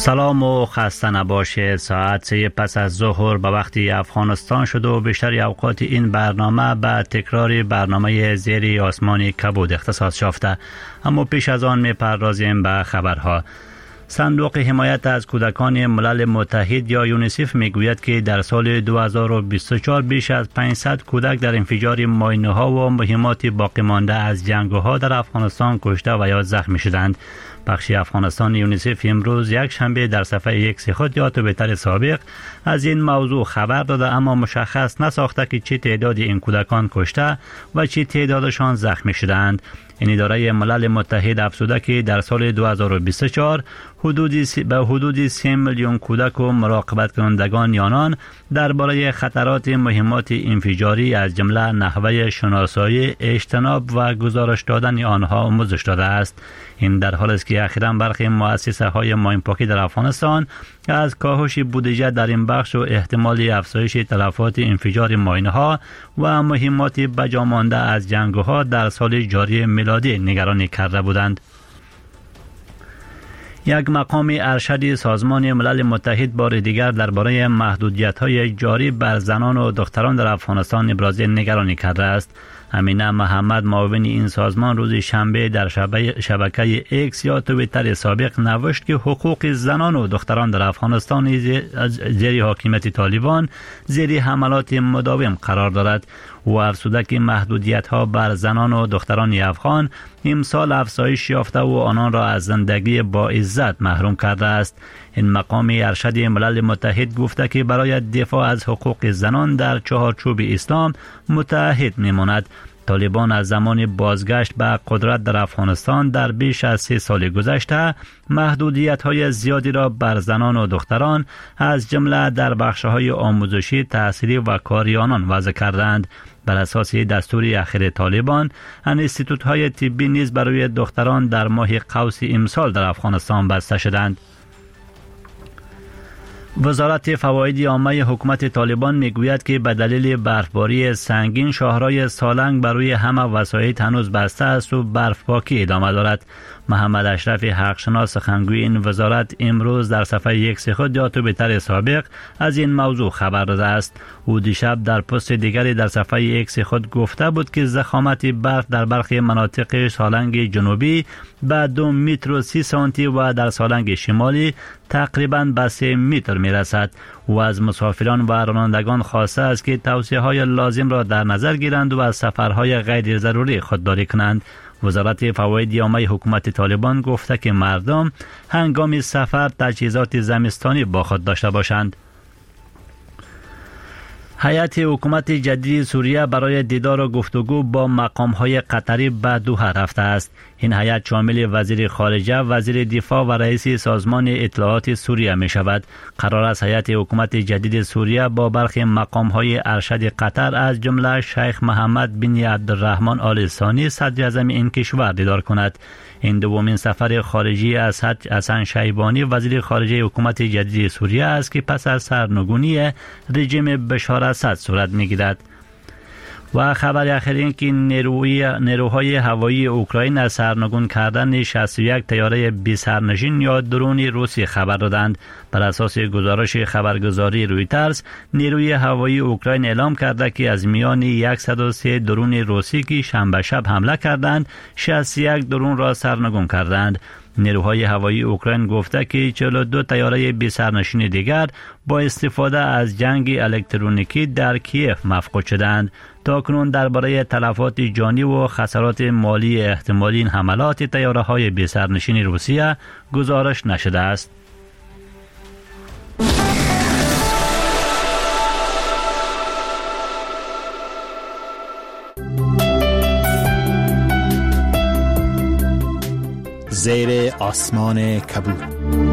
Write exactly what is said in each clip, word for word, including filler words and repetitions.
سلام و خسته نباشید. ساعت سه پس از ظهر به وقت افغانستان شد و بیشتر اوقات این برنامه به تکرار برنامه زیر آسمان کبود اختصاص یافته. اما پیش از آن می‌پردازیم به خبرها. صندوق حمایت از کودکان ملل متحد یا یونیسف میگوید که در سال دو هزار و بیست و چهار بیش از پانصد کودک در انفجار ماینه‌ها و مهمات باقی مانده از جنگ‌ها در افغانستان کشته و یا زخمی شدند. بخش افغانستان یونیسف امروز یک شنبه در صفحه ایکس خود یا توییتر سابق از این موضوع خبر داده، اما مشخص نساخته که چه تعداد این کودکان کشته و چه تعدادشان زخمی شدند. این اداره ملل متحد افزوده که در سال دو هزار و بیست و چهار حدود سی به حدود سه میلیون کودک و مراقبت کنندگان آنان درباره خطرات مهمات انفجاری از جمله نحوه شناسایی، اجتناب و گزارش دادن آنها آموزش داده است. این در حالی است که اخیراً برخی مؤسسه های ماینپاکی در افغانستان از کاهش بودجه در این بخش و احتمال افزایش تلفات انفجار ماینه‌ها و مهمات بجا مانده از جنگ‌ها در سال جاری میلادی نگرانی کرده بودند. یک مقام ارشد سازمان ملل متحد بار دیگر درباره محدودیت‌های جاری بر زنان و دختران در افغانستان ابراز نگرانی کرده است. امینه محمد معاون این سازمان روز شنبه در شبکه ایکس یا توییتر سابق نوشت که حقوق زنان و دختران در افغانستان زیر حاکمیت طالبان زیر حملات مداوم قرار دارد. او افزوده که محدودیت‌ها بر زنان و دختران افغان امسال افزایش یافته و آنان را از زندگی با عزت محروم کرده است. این مقام ارشد ملل متحد گفته که برای دفاع از حقوق زنان در چهارچوب اسلام متحد می‌ماند. طالبان از زمان بازگشت به قدرت در افغانستان در بیش از سه سال گذشته محدودیت‌های زیادی را بر زنان و دختران از جمله در بخش‌های آموزشی، تحصیلی و کاری آنان وضع کردند. بر اساس دستور اخیر طالبان، انستیتوت‌های طبی نیز برای دختران در ماه قوس امسال در افغانستان بسته شدند. وزارت فواید عامه حکومت طالبان میگوید که به دلیل برفباری سنگین شاهرای سالنگ برای همه وسایط هنوز بسته است و برفپاکی ادامه دارد. محمد اشرف حقشناس سخنگوی این وزارت امروز در صفحه ایکس خود یا توییتر سابق از این موضوع خبر داده است. او دیشب در پست دیگری در صفحه ایکس خود گفته بود که ضخامت برف در برخی مناطق سالنگ جنوبی به دو متر و سی سانتی و در سالنگ شمالی تقریباً به سه متر می رسد. او از مسافران و رانندگان خواسته است که توصیه های لازم را در نظر گیرند و از سفرهای غیر ضروری خودداری کنند. وزارت فواید عامه حکومت طالبان گفته که مردم هنگام سفر تجهیزات زمستانی با خود داشته باشند. هیئت حکومت جدید سوریه برای دیدار و گفتگو با مقام‌های قطری به دوحه رفته است. این هیئت شامل وزیر خارجه، وزیر دفاع و رئیس سازمان اطلاعات سوریه می شود. قرار است هیئت حکومت جدید سوریه با برخی مقام‌های ارشد قطر از جمله شیخ محمد بن عبدالرحمن آل ثانی صدر اعظم این کشور دیدار کند. این دومین سفر خارجی از حسن شیبانی وزیر خارجه حکومت جدید سوریه است که پس از سرنگونی رژیم بشار اسد صورت می‌گیرد. و خبر اخیر این که نیروی نیروهای هوایی اوکراین از سرنگون کردن شصت و یک طیاره بی سرنشین یا درون روسی خبر دادند. بر اساس گزارش خبرگزاری رویترز، نیروی هوایی اوکراین اعلام کرده که از میان صد و سه درون روسی که شنبه شب حمله کردند، شصت و یک درون را سرنگون کردند. نیروهای هوایی اوکراین گفته که چهل و دو طیاره بی سرنشین دیگر با استفاده از جنگ الکترونیکی در کیف مفقود شدند. تاکنون درباره تلفات جانی و خسارات مالی احتمالی این حملات طیاره‌های بی سرنشین روسیه گزارش نشده است. زیر آسمان کبود.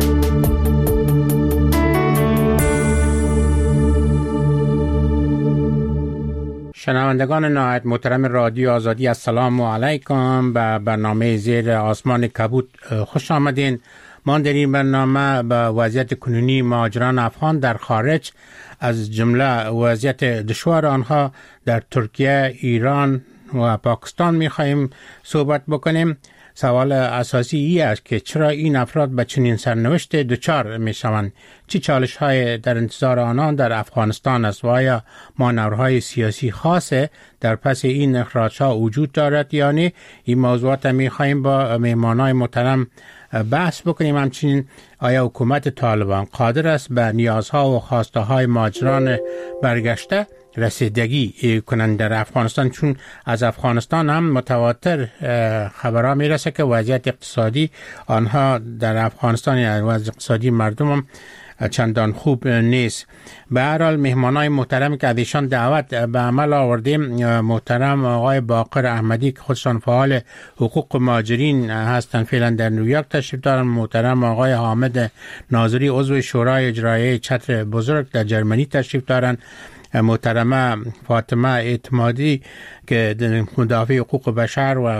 شنوندگان نهایت محترم رادیو آزادی، السلام علیکم. به برنامه زیر آسمان کبود خوش آمدین. ما در این برنامه به وضعیت کنونی مهاجران افغان در خارج، از جمله وضعیت دشوار آنها در ترکیه، ایران و پاکستان می‌خواهیم صحبت بکنیم. سوال اساسی ای است که چرا این افراد به چنین سرنوشت دچار می شوند؟ چه چالش های در انتظار آنان در افغانستان است و آیا مانورهای سیاسی خاصه در پس این اخراج ها وجود دارد یا نه؟ این موضوعات می خواهیم با مهمانان محترم بحث بکنیم. همچنین آیا حکومت طالبان قادر است به نیازها و خواسته های مهاجران برگشته رسیدگی کنند در افغانستان؟ چون از افغانستان هم متواتر خبرها میرسه که وضعیت اقتصادی آنها در افغانستان یا وضع اقتصادی مردم هم چندان خوب نیست. به هر حال مهمانای محترم که ازشان دعوت به عمل آوردیم، محترم آقای باقر احمدی که خودشان فعال حقوق مهاجرین هستند، فعلا در نیویورک تشریف دارند. محترم آقای حامد ناظری عضو شورای اجرایی چتر بزرگ در جرمنی تشریف دارند. محترمه فاطمه اعتمادی که مدافع حقوق بشر و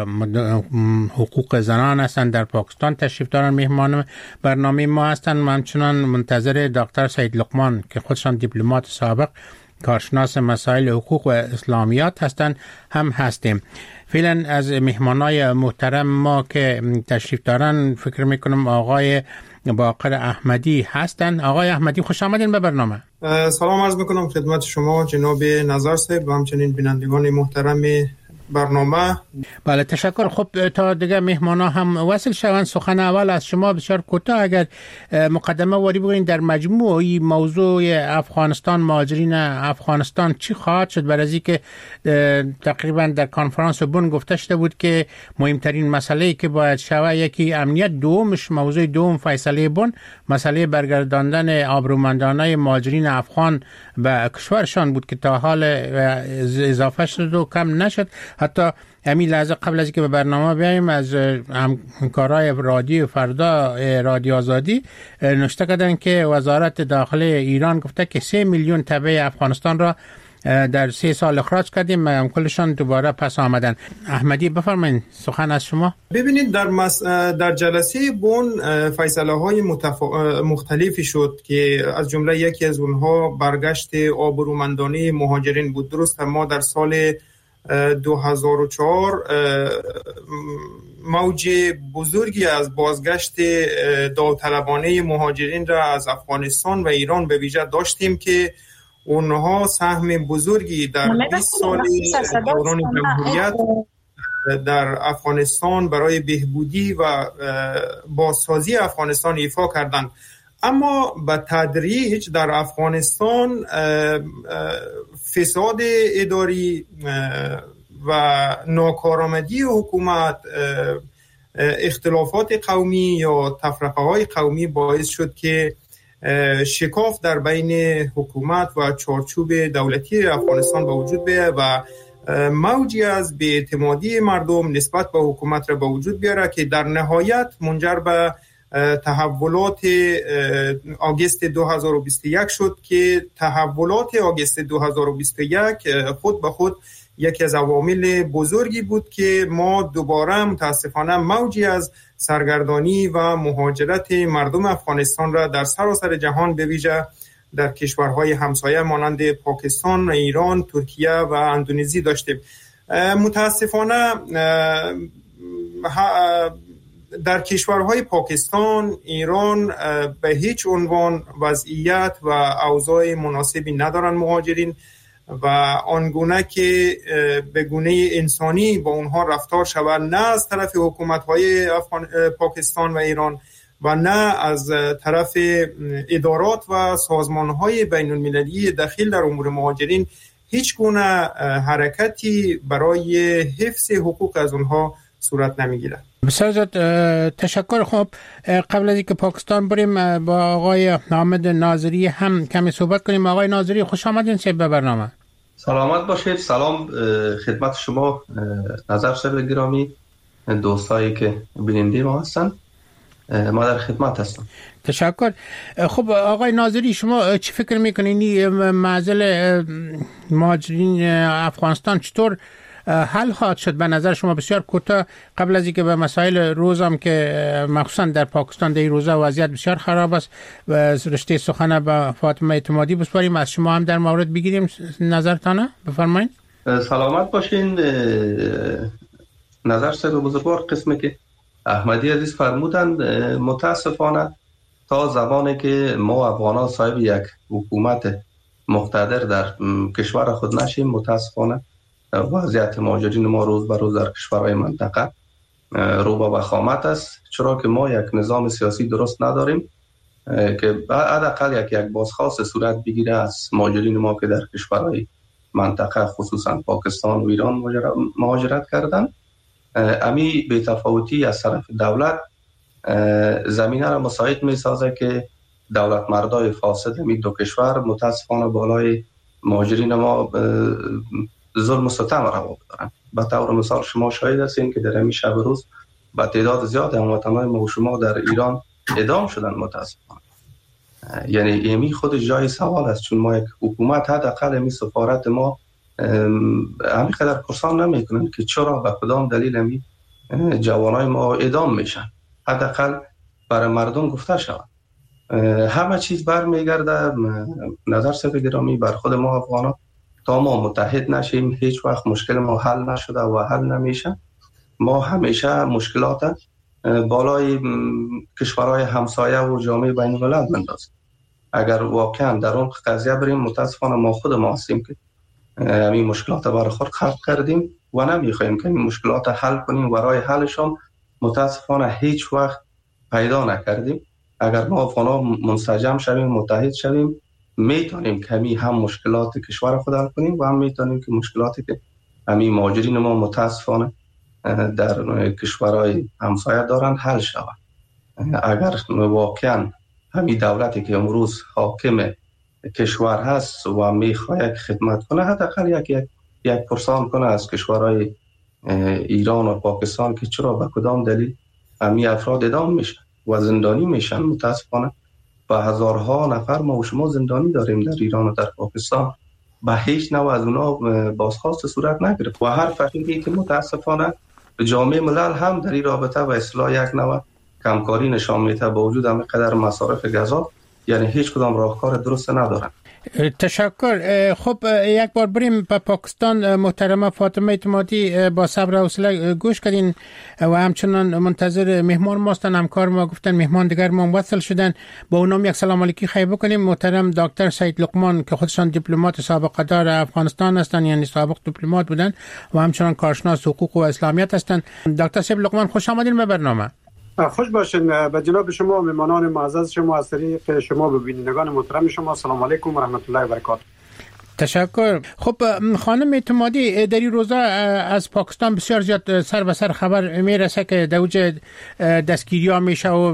حقوق زنان هستند در پاکستان تشریف دارند، مهمان برنامه ما هستند. همچنان منتظر دکتر سید لقمان که خودشان دیپلمات سابق کارشناس مسائل حقوق و اسلامیات هستند هم هستیم. فعلا از مهمانای محترم ما که تشریف دارن فکر میکنم آقای باقر احمدی هستن. آقای احمدی خوش آمدین به برنامه. سلام عرض میکنم خدمت شما جناب نظر صاحب و همچنین بینندگان محترم برنامه. بله تشکر. خب تا دیگه مهمانا هم وصل شوند، سخن اول از شما بسیار کوتاه اگر مقدمه واری بگوین در مجموع موضوع افغانستان، مهاجرین افغانستان چی خواهد شد؟ برای از که تقریبا در کنفرانس بن گفته شده بود که مهمترین مسئله که باید شود یکی امنیت، دومش موضوع دوم فیصله بن مسئله برگرداندن آبرومندانه مهاجرین افغان به کشورشان بود که تا حال اضافه شد و کم نشد. حتی همین لحظه قبل از که به برنامه بیاییم از همکارای رادیو فردا رادیو آزادی نوشته کردن که وزارت داخله ایران گفته که سه میلیون تبع افغانستان را در سه سال اخراج کردیم، کلشان دوباره پس آمدن. احمدی بفرمایید، سخن از شما. ببینید در مس... در جلسه بن فیصله های متف... مختلفی شد که از جمله یکی از اونها برگشت آبرومندانه مهاجرین بود. درست ما در سال دو هزار و چهار موج بزرگی از بازگشت داوطلبانه مهاجرین را از افغانستان و ایران به ویژه داشتیم که اونها سهم بزرگی در بیست سال دوران جمهوریت در افغانستان برای بهبودی و بازسازی افغانستان ایفا کردند. اما به تدریج در افغانستان فساد اداری و ناکارآمدی حکومت، اختلافات قومی یا تفرقه‌های قومی باعث شد که شکاف در بین حکومت و چارچوب دولتی افغانستان به وجود بیاید و موجی از بی‌اعتمادی مردم نسبت به حکومت را به وجود بیاره که در نهایت منجر به تحولات آگوست دو هزار و بیست و یک شد که تحولات آگوست دو هزار و بیست و یک خود به خود یکی از عوامل بزرگی بود که ما دوباره متاسفانه موجی از سرگردانی و مهاجرت مردم افغانستان را در سراسر جهان به ویژه در کشورهای همسایه مانند پاکستان، ایران، ترکیه و اندونزی داشتیم. متاسفانه در کشورهای پاکستان، ایران به هیچ عنوان وضعیت و اوضاع مناسبی ندارن مهاجرین و آنگونه که به گونه انسانی با اونها رفتار شود، نه از طرف حکومت‌های پاکستان و ایران و نه از طرف ادارات و سازمان‌های بین‌المللی دخیل در امور مهاجرین هیچ گونه حرکتی برای حفظ حقوق از اونها صورت نمیگیرد. بسیار زیاد تشکر. خب قبل از اینکه پاکستان بریم با آقای حامد ناظری هم کمی صحبت کنیم. آقای ناظری خوش آمدین به برنامه. سلامت باشید. سلام خدمت شما نظر صاحب گرامی، دوستایی که بیننده ما هستن. ما در خدمت هستم. تشکر. خب آقای ناظری شما چی فکر میکنین این معضل مهاجرین افغانستان چطور حل خواهد شد؟ به نظر شما بسیار کوتاه قبل از اینکه به مسائل روزم که مخصوصا در پاکستان در این روزا وضعیت بسیار خراب است و رشته سخن به فاطمه اعتمادی بسپاریم، از شما هم در مورد بگیریم نظرتانه. بفرمایید. سلامت باشین. نظر صاحب بزرگوار قسمی که احمدی عزیز فرمودند متاسفانه تا زمانی که ما افغانان صاحب یک حکومت مقتدر در کشور خود نشیم، متاسفانه وضعیت مهاجرین ما روز به روز در کشورهای منطقه رو به وخامت است، چرا که ما یک نظام سیاسی درست نداریم که حداقل یک یک بازخواست صورت بگیره از مهاجرین ما که در کشورهای منطقه خصوصا پاکستان و ایران مهاجرت کردن. امی بی‌تفاوتی از طرف دولت زمینه را مساعد می سازه که دولت مردای فاسد می دو کشور متاسفانه بالای مهاجرین ما ظلم و ستم را بدارن. به طور مثال شما شاهد هستین که در همین شب روز با تعداد زیاد هموطنان ما و شما در ایران اعدام شدن متاسفانه. یعنی ایمی خود جای سوال است، چون ما یک حکومت حداقل امی سفارت ما همین قدر پرسان نمی کنن که چرا به کدام دلیل امی جوانای ما اعدام میشن. حداقل برای مردم گفته شود. همه چیز برمیگرده نظر صاحب گرامی بر خود ما افغانان. تا ما متحد نشیم هیچ وقت مشکل ما حل نشده و حل نمیشه. ما همیشه مشکلات بالای کشورهای همسایه و جامعه بین الملل بندازیم. اگر واقعا در اون قضیه بریم متاسفانه ما خود ما هستیم که همین مشکلات برای خود خلق کردیم و نمیخوایم که این مشکلات حل کنیم و راه حلشون متاسفانه هیچ وقت پیدا نکردیم. اگر ما افغانان منسجم شویم متحد شویم میتونیم که همین هم مشکلات کشور خود حل کنیم و هم میتونیم که مشکلاتی که همین مهاجرین ما متاسفانه در کشورهای همسایه دارن حل شود. اگر واقعا همین دولتی که امروز حاکم کشور هست و میخواد خدمت کنه حداقل یک یک یک پرسان کنه از کشورهای ایران و پاکستان که چرا به کدام دلیل همین افراد اعدام میشن و زندانی میشن. متاسفانه با هزارها نفر ما و شما زندانی داریم در ایران و در پاکستان، به هیچ نوع از اونا بازخواست صورت نگرفت و هر فقیری که متاسفانه جامعه ملل هم در این رابطه و اصلاح یک نوع کمکاری نشان میده با وجود همه قدر مصارف گزاف، یعنی هیچ کدام راهکار درست ندارن. تشکر. خب یک بار بریم به پاکستان. محترمه فاطمه اعتمادی با صبر و حوصله گوش کردین و همچنان منتظر مهمان ما هستن. همکار ما گفتن مهمان دیگر ما وصل شدن، با اونم یک سلام علیکی خیر بکنیم. محترم دکتر سید لقمان که خودشان دیپلمات سابقه دار افغانستان هستند، یعنی سابق دیپلمات بودن و همچنان کارشناس حقوق و اسلامیت هستند. دکتر سید لقمان خوش آمدین به برنامه. خوش باشین. به جناب شما مهمانان معزز شما از طریق شما به بینندگان محترم شما سلام علیکم و رحمت الله و برکاته. تشکر. خب خانم اعتمادی، در این روزا از پاکستان بسیار زیاد سر به سر خبر میرسه که دوج دستگیری ها میشه و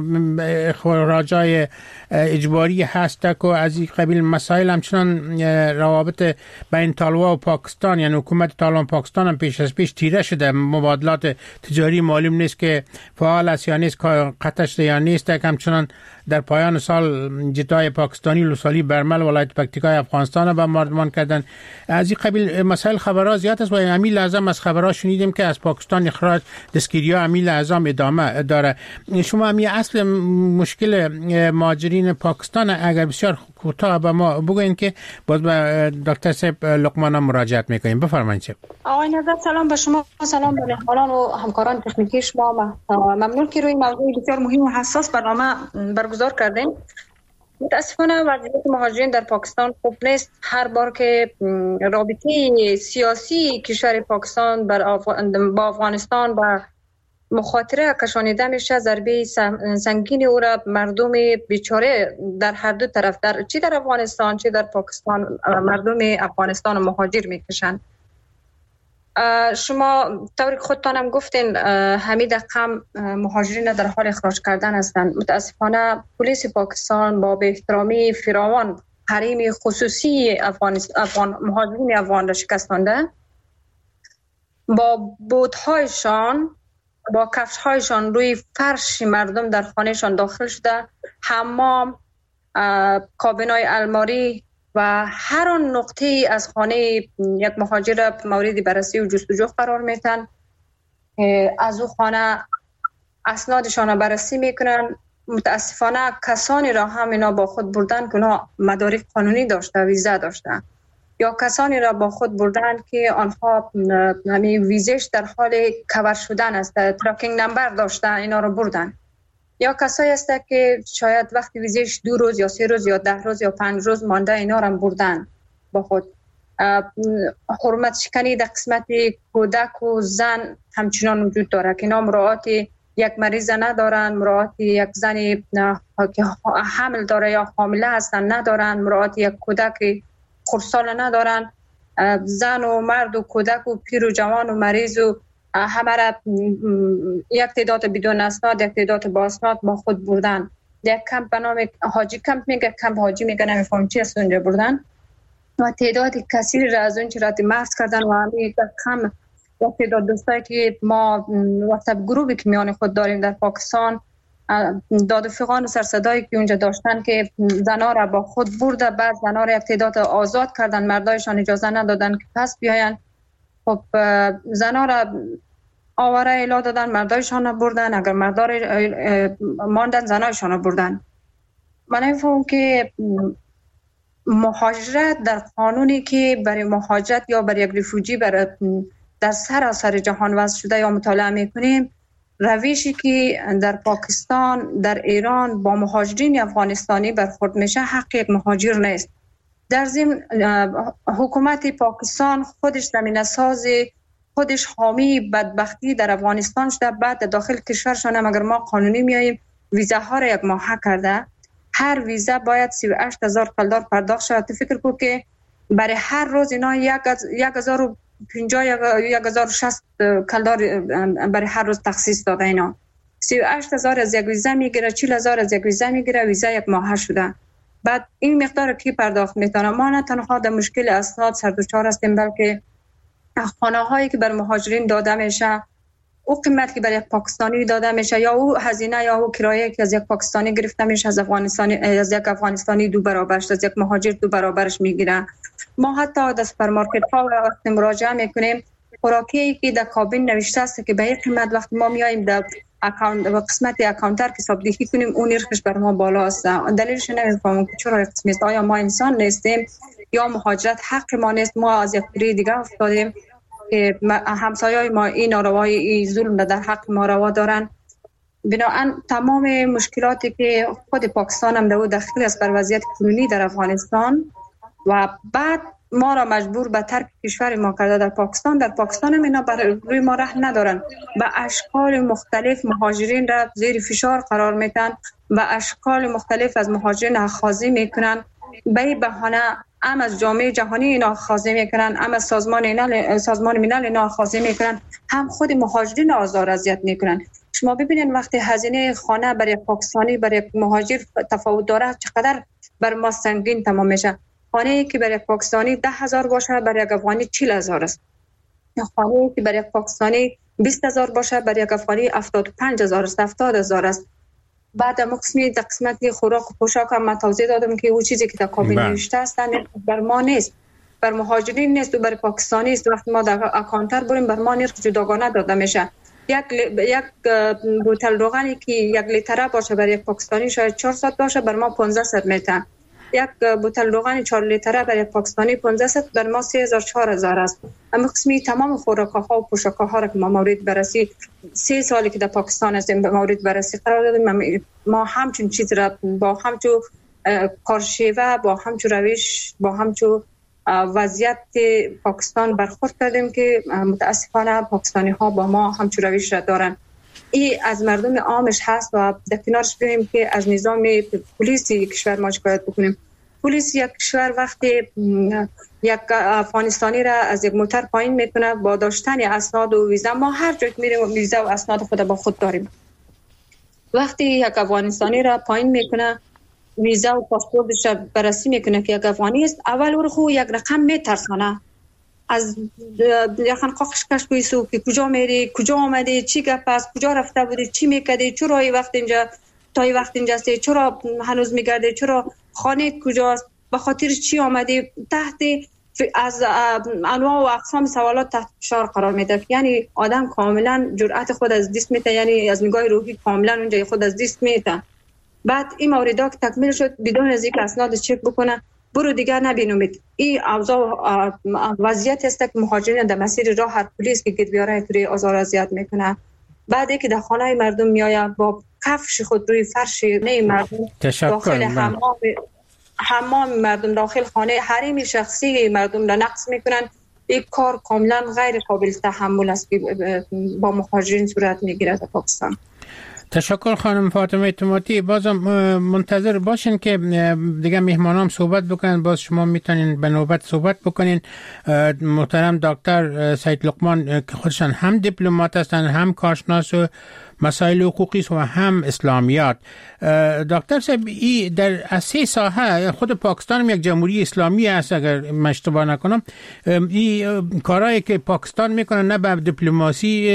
راجای اجباری هست که از این قبیل مسائل. همچنان روابط بین طالبان و پاکستان، یعنی حکومت طالبان پاکستان هم پیش از پیش تیره شده. مبادلات تجاری معلوم نیست که فعال است یا نیست، قطعش یا نیست. همچنان در پایان سال جتای پاکستانی لوسالی برمل ولایت پکتیکای افغانستان به مردمان کردن. از این قبیل مسائل خبرها زیاد است و امی لازم از خبرها شنیدیم که از پاکستان اخراج دستگیری ها امی لازم ادامه داره. شما امی اصل مشکل مهاجرین پاکستان اگر بسیار کوتاه به ما بگوین که باز به دکتر صاحب لقمان مراجعت میکنیم. بفرمایید. آقای نظر سلام به شما، سلام به مهمانان و همکاران تکنیکی شما. ممنون که روی موضوع بسیار مهم و حساس برنامه برگزار کردین. متاسفانه وضعیت مهاجرین در پاکستان خوب نیست. هر بار که رابطه سیاسی کشور پاکستان با افغانستان و مخاطره کشانیده میشه، ضربه سنگین او را مردم بیچاره در هر دو طرف، در چی در افغانستان چی در پاکستان، مردم افغانستان مهاجر میکشند. شما طوری خودتان هم گفتین همین دقیقا مهاجرین در حال اخراج کردن هستند. متاسفانه پلیس پاکستان با به احترامی فراوان حریم خصوصی افغان افغان مهاجرین افغان را شکستانده. با بوت‌هایشان با کفش‌هایشان روی فرش مردم در خانهشان داخل شده، حمام، کابین‌های الماری و هر آن نقطه‌ای از خانه یک مهاجر مورد بررسی و جستجو قرار میتن. از او خانه اسنادشان را بررسی میکنن. متاسفانه کسانی را هم اینا با خود بردن که اونا مدارک قانونی داشته، ویزا داشته. یا کسانی را با خود بردن که آنها همین ویزش در حال کور شدن است، تراکینگ نمبر داشته، اینا را بردن. یا کسایی است که شاید وقتی ویزش دو روز یا سه روز یا ده روز یا پنج روز مانده، اینا را بردن با خود. حرمت شکنی در قسمت کودک و زن همچنان وجود داره که اینا مراعات یک مریض ندارن، مراعات یک زنی که حمل داره یا حامله هستن ندارن، مراعات یک کودک خردسال ندارن. زن و مرد و کودک و پیر و جوان و مریض و همه را یک تعداد بدون اسناد، یک تعداد با اسناد با خود بردن. یک کمپ به نام حاجی کمپ میگه، کمپ حاجی میگه، نمیفهم چی است اونجا بردن و تعداد کثیر را از اونجا رد محض کردن. و همین کم یک تعداد دوستایی که ما واتساپ گروهی که میان خود داریم در پاکستان، دادفقان و سرصدایی که اونجا داشتن که زنا را با خود برده، بعد زنا را یک تعداد آزاد کردن، مردایشان اجازه ندادن که پس بیاین. خب زنا را آواره اعلا دادن، مردایشان را بردن، اگر مردا را ماندن زنایشان را بردن. من نمی‌فهمم که مهاجرت در قانونی که برای مهاجرت یا برای یک ریفوجی برای در سراسر جهان وضع شده یا مطالعه میکنیم، روشی که در پاکستان، در ایران با مهاجرین افغانستانی برخورد میشه حق یک مهاجر نیست. در ضمن حکومت پاکستان خودش زمینه ساز، خودش حامی بدبختی در افغانستان شده. بعد داخل کشورشان هم اگر ما قانونی میاییم ویزاها را یک ماه کرده، هر ویزا باید سی و هشت هزار کلدار پرداخت شود. فکر کن که برای هر روز اینا یک هزار و پنجاه یا یک هزار و شصت کلدار برای هر روز تخصیص داده. اینا سی و هشت هزار از یک ویزا میگیره، چهل هزار از یک ویزا میگیره، ویزا یک ماه شده. بعد این مقدار کی پرداخت میتونه؟ ما نه تنها در مشکل اسناد سردوچار هستیم، بلکه خانه هایی که بر مهاجرین داده میشه، او قیمت که برای یک پاکستانی داده میشه یا او هزینه یا او کرایه که از یک پاکستانی گرفته میشه از افغانستانی، از یک افغانستانی دو برابرش، از یک مهاجر دو برابرش میگیره. ما حتی در سوپرمارکت ها وقتی مراجعه میکنیم، خوراکی که در کابین نوشته است که به یک قیمت، وقتی ما میایم در اکانت و قسمت اکانتر که حسابدهی کنیم اون نرخش بر ما بالا است. دلیلش نمیفهمم که چرا قسمت است. آیا ما انسان نیستیم یا مهاجرت حق ما نیست؟ ما از یک پری دیگه افتادیم که همسایه‌های ما این ناروایی، این ظلم در حق ما روا دارن. بنابراین تمام مشکلاتی که خود پاکستان هم در داخل است بر وضعیت کنونی در افغانستان و بعد ما را مجبور به ترک کشور ما کرده در پاکستان. در پاکستان هم اینا بر روی ما رحم ندارن، به اشکال مختلف مهاجرین را زیر فشار قرار میدن، به اشکال مختلف از مهاجرین اخاذی میکنن. به این بهانه هم از جامعه جهانی اینا اخاذی میکنن، هم از سازمان ملل سازمان ملل اینا اخاذی میکنن، هم خود مهاجرین آزار اذیت میکنن. شما ببینید وقتی هزینه خانه برای پاکستانی برای مهاجر تفاوت داره، چقدر بر ما سنگین تمام میشه. خانه که برای پاکستانی ده هزار باشه برای یک افغانی چهل هزار است. خانه که برای پاکستانی بیست هزار باشه برای یک افغانی هفتاد و پنج هزار است، هفتاد هزار است. بعد مقسمی در قسمت خوراک و پوشاک هم من توضیح دادم که او چیزی که در کابین نوشته است بر ما نیست، بر مهاجرین نیست و بر پاکستانی است. وقتی ما در اکانتر بریم بر ما نرخ جداگانه داده میشه. یک یک بوتل روغنی که یک لیتره باشه برای یک پاکستانی شاید چهارصد باشه، بر ما پانصد میتن. یک بوتل روغن چهار لیتره برای پاکستانی پانصد، بر ما سه هزار چهار هزار است. اما قسمی تمام خوراک‌ها و پوشاک‌ها را که ما مورد بررسی سه سالی که در پاکستان هستیم به مورد بررسی قرار دادیم، ما همچون چیز را با همچون کارشیوه، با همچون روش، با همچون وضعیت پاکستان برخورد کردیم که متاسفانه پاکستانی ها با ما همچون روش را دارن. این از مردم عامش هست و در کنارش بگیم که از نظام پلیس یک کشور ما شکایت بکنیم. پلیس یک کشور وقتی یک افغانستانی را از یک موتر پایین میکنه با داشتن اسناد و ویزا، ما هر جا که میریم ویزا و اسناد خود با خود داریم. وقتی یک افغانستانی را پایین میکنه، ویزا و پاسپورتش را بررسی میکنه که یک افغانی است، اول او خو یک رقم میترسانه از یخن قاقش کش کویسو که کجا میری، کجا آمدی، چی گپ است، کجا رفته بودی، چی میکردی، چرا این وقت اینجا تا این وقت اینجا هستی، چرا هنوز میگردی، چرا خانه کجاست، به خاطر چی آمدی، تحت از انواع و اقسام سوالات تحت فشار قرار میده. یعنی آدم کاملا جرأت خود از دست میده، یعنی از نگاه روحی کاملا اونجا خود از دست میده. بعد این موارد که تکمیل شد بدون از اینکه اسناد چک بکنه، برو دیگر نبینید. این اوضاع وضعیت است که مهاجرین در مسیر راه هر پلیس که گیر بیاره توی آزار اذیت میکنه. بعدی که در خانه مردم میآید با کفش خود روی فرش نه مردم داخل حمام حمام مردم داخل خانه حریم شخصی مردم را نقض میکنن. این کار کاملا غیر قابل تحمل است که با مهاجرین صورت میگیره در پاکستان. تشکر خانم فاطمه اعتمادی. بازم منتظر باشین که دیگه مهمانام صحبت بکنن، باز شما میتونین به نوبت صحبت بکنین. محترم دکتر سید لقمان که خودشان هم دیپلمات هستند، هم کارشناس و مسائل حقوقی و هم اسلامیات. دکتر صاحب ای در سه ساحه خود پاکستان هم یک جمهوری اسلامی است اگر من اشتباه نکنم. این کارهایی که پاکستان میکنه نه به دیپلماسی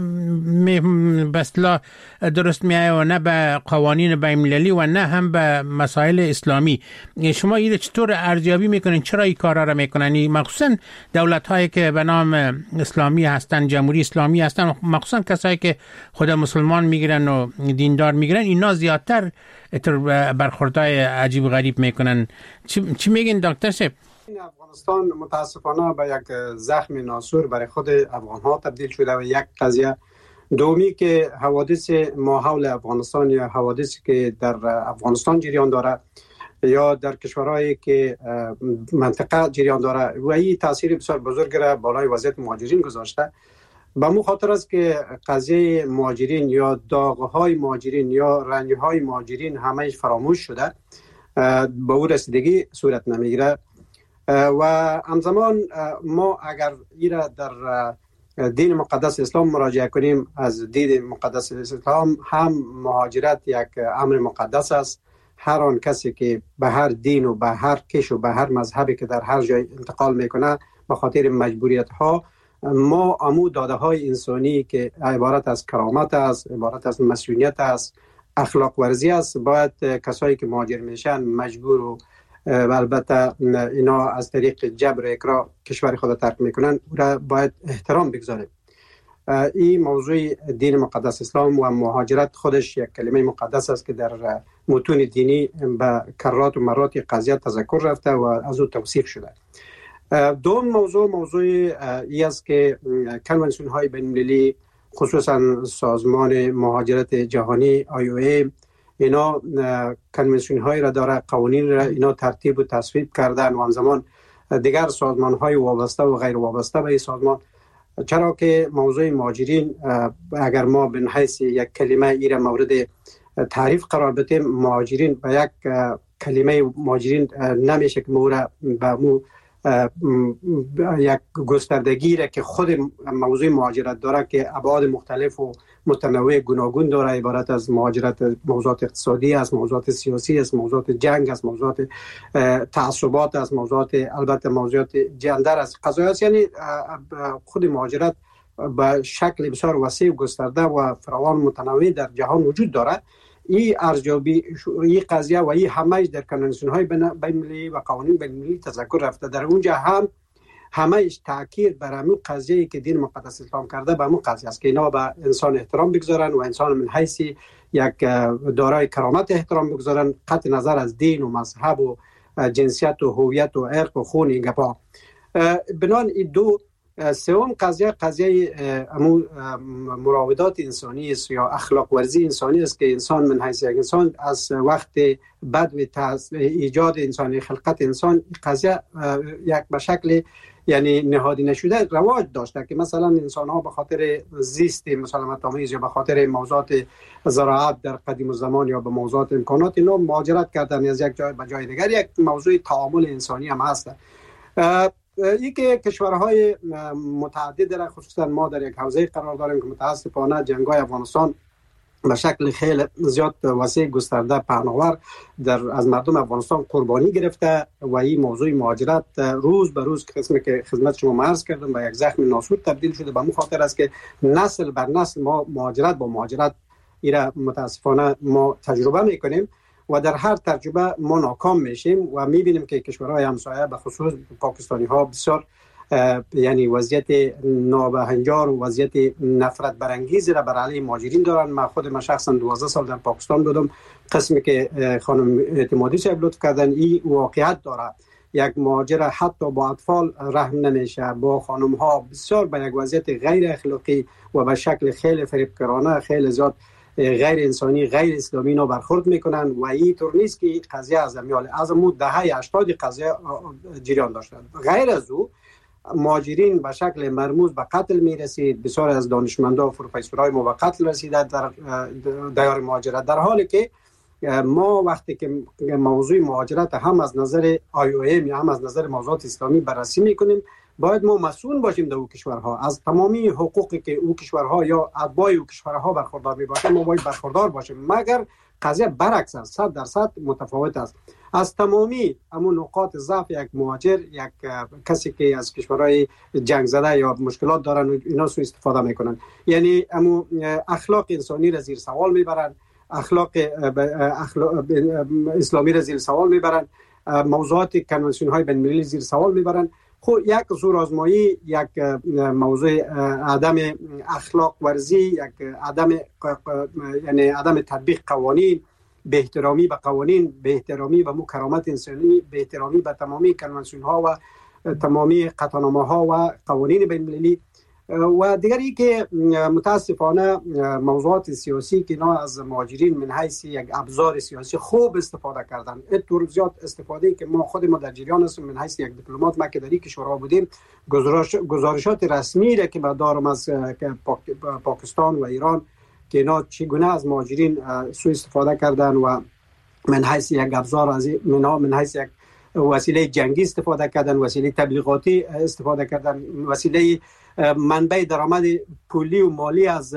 به اصطلاح درست میایه و نه به قوانین بین‌المللی و نه هم به مسائل اسلامی. شما این چطور ارزیابی میکنین؟ چرا این کارا را میکنن؟ مخصوصا دولت هایی که به نام اسلامی هستن، جمهوری اسلامی هستن، مخصوصا کسایی که خود مسلمان میگیرن و دیندار میگیرن، اینا زیادتر برخوردهای عجیب غریب میکنن. چی, چی میگین دکتر صاحب؟ افغانستان متاسفانه به یک زخم ناسور برای خود افغان ها تبدیل شده و یک قضیه دومی که حوادث ما حول افغانستان یا حوادثی که در افغانستان جریان داره یا در کشورهایی که منطقه جریان داره و این تاثیر بسیار بزرگ را بالای وضعیت مهاجرین گذاشته. به مو خاطر است که قضیه مهاجرین یا داغ‌های مهاجرین یا رنج‌های مهاجرین همه فراموش شده، به او رسیدگی صورت نمیگیره و همزمان ما اگر ایره در دین مقدس اسلام مراجعه کنیم، از دین مقدس اسلام هم مهاجرت یک امر مقدس است. هر آن کسی که به هر دین و به هر کش و به هر مذهبی که در هر جای انتقال میکنه به خاطر مجبوریت ها، ما امو داده های انسانی که عبارت از کرامت است، عبارت از مسئولیت است، اخلاق ورزی است، باید کسایی که مهاجر میشن مجبور و البته اینا از طریق جبر اکراه کشور خود ترک میکنن را باید احترام بگذاریم. این موضوع دین مقدس اسلام و مهاجرت خودش یک کلمه مقدس است که در متون دینی به کرات و مرات قضیه تذکر رفته و از او توصیف شده. دوم موضوع موضوع ای است که کنوانسیون های بین المللی خصوصا سازمان مهاجرت جهانی آی او ای اینا کنوانسیون های را داره، قوانین را اینا ترتیب و تصویب کردن و همزمان دیگر سازمان های وابسته و غیر وابسته به این سازمان. چرا که موضوع مهاجرین اگر ما به حیث یک کلمه ای را مورد تعریف قرار بدیم، مهاجرین به یک کلمه مهاجرین نمیشه که مورد به مو یک گستردگی را که خود موضوع مهاجرت داره که ابعاد مختلف و متنوع گوناگون داره، عبارت از مهاجرت موضوعات اقتصادی است، موضوعات سیاسی است، موضوعات جنگ است، موضوعات تعصبات است، موضوعات البته موضوعات جندر است، قضایا است. یعنی خود مهاجرت به شکل بسیار وسیع و گسترده و فراوان متنوع در جهان وجود داره. این ارزیابی این قضیه و این همه در کنوانسیون های بین المللی و قوانین بین المللی تذکر رفته. در اونجا هم همهش تاکید بر همون قضیه‌ای که دین مقدس اسلام کرده به همون قضیه است که اینا به انسان احترام بگذارن و انسان من حیث یک دارای کرامت احترام بگذارن، قطع نظر از دین و مذهب و جنسیت و هویت و عرق و خون این گپا. بنان این دو سوم قضیه قضیه امو مراودات انسانی است یا اخلاق ورزی انسانی است که انسان من حیث یک انسان از وقت بد و ایجاد انسانی خلقت انسان قضیه یک به شکل یعنی نهادی نشده رواج داشته که مثلا انسان ها به خاطر زیست مسالمت آمیز یا به خاطر موضوعات زراعت در قدیم زمان یا به موضوعات امکانات اینا مهاجرت کردن از یک جای به جای دیگر. یک موضوع تعامل انسانی هم هست. این که کشورهای متعدد را خصوصا ما در یک حوزه قرار داریم که متاسفانه جنگ‌های افغانستان به شکل خیلی زیاد وسیع گسترده پهناور در از مردم افغانستان قربانی گرفته و این موضوع مهاجرت روز به روز قسمی که خدمت شما عرض کردم به یک زخم ناسور تبدیل شده. به مخاطر است که نسل بر نسل ما مهاجرت با مهاجرت ایرا متاسفانه ما تجربه میکنیم و در هر تجربه ما ناکام میشیم و میبینیم که کشورهای همسایه به خصوص پاکستانی ها بسیار یعنی وضعیت نابهنجار و وضعیت نفرت برانگیزی را بر علیه مهاجرین دارن. من خود من شخصا دوازده سال در پاکستان بودم. قسمی که خانم اعتمادی صاحب لطف کردن این واقعیت داره یک مهاجر حتی با اطفال رحم نمیشه، با خانم ها بسیار به یک وضعیت غیر اخلاقی و به شکل خیلی فریبکارانه، خیلی زیاد غیر انسانی، غیر اسلامی اینا برخورد میکنن و این طور نیست که قضیه از امیال از مود دهه هشتاد قضیه جریان داشتن. غیر از او مهاجرین به شکل مرموز به قتل میرسید، بسیار از دانشمندان و پروفسورهای ما به قتل رسیده در دیار مهاجرت، در حالی که ما وقتی که موضوع مهاجرت هم از نظر آی او ام یا هم از نظر موضوعات اسلامی بررسی میکنیم، باید ما مسئول باشیم در او کشورها از تمامی حقوقی که او کشورها یا اتباع او کشورها برخوردار میباشند. ما باید برخوردار باشیم، مگر قضیه برعکس است، صد درصد متفاوت است. از تمامی همون نقاط ضعف یک مهاجر، یک کسی که از کشورهای جنگ زده یا مشکلات دارن و اینا سوء استفاده میکنن، یعنی همون اخلاق انسانی را زیر سوال میبرن، اخلاق, اخلاق اسلامی را زیر سوال میبرن، موضوعات کنوانسیون های بین المللی زیر سوال میبرن. خب یک زورآزمایی، یک موضوع عدم اخلاق ورزی، یک عدم یعنی عدم تطبیق قوانین، به احترامی به قوانین، به احترامی به کرامت انسانی، به احترامی به تمامی کنوانسیون ها و تمامی قطعنامه ها و قوانین بین المللی. و دیگری که متاسفانه موضوعات سیاسی که اینا از مهاجرین من حیث یک ابزار سیاسی خوب استفاده کردن، اینطور زیاد استفاده که ما خود ما در جریان هستیم. من حیث یک دیپلمات ما که در این کشورها بودیم، گزارش گزارشات رسمی را که من دارم از پاکستان و ایران که اینا چگونه از مهاجرین سوء استفاده کردن و من حیث یک ابزار از اینا، من حیث یک وسیله جنگی استفاده کردن، وسیله تبلیغاتی استفاده کردن، وسیله منبع درآمد پولی و مالی از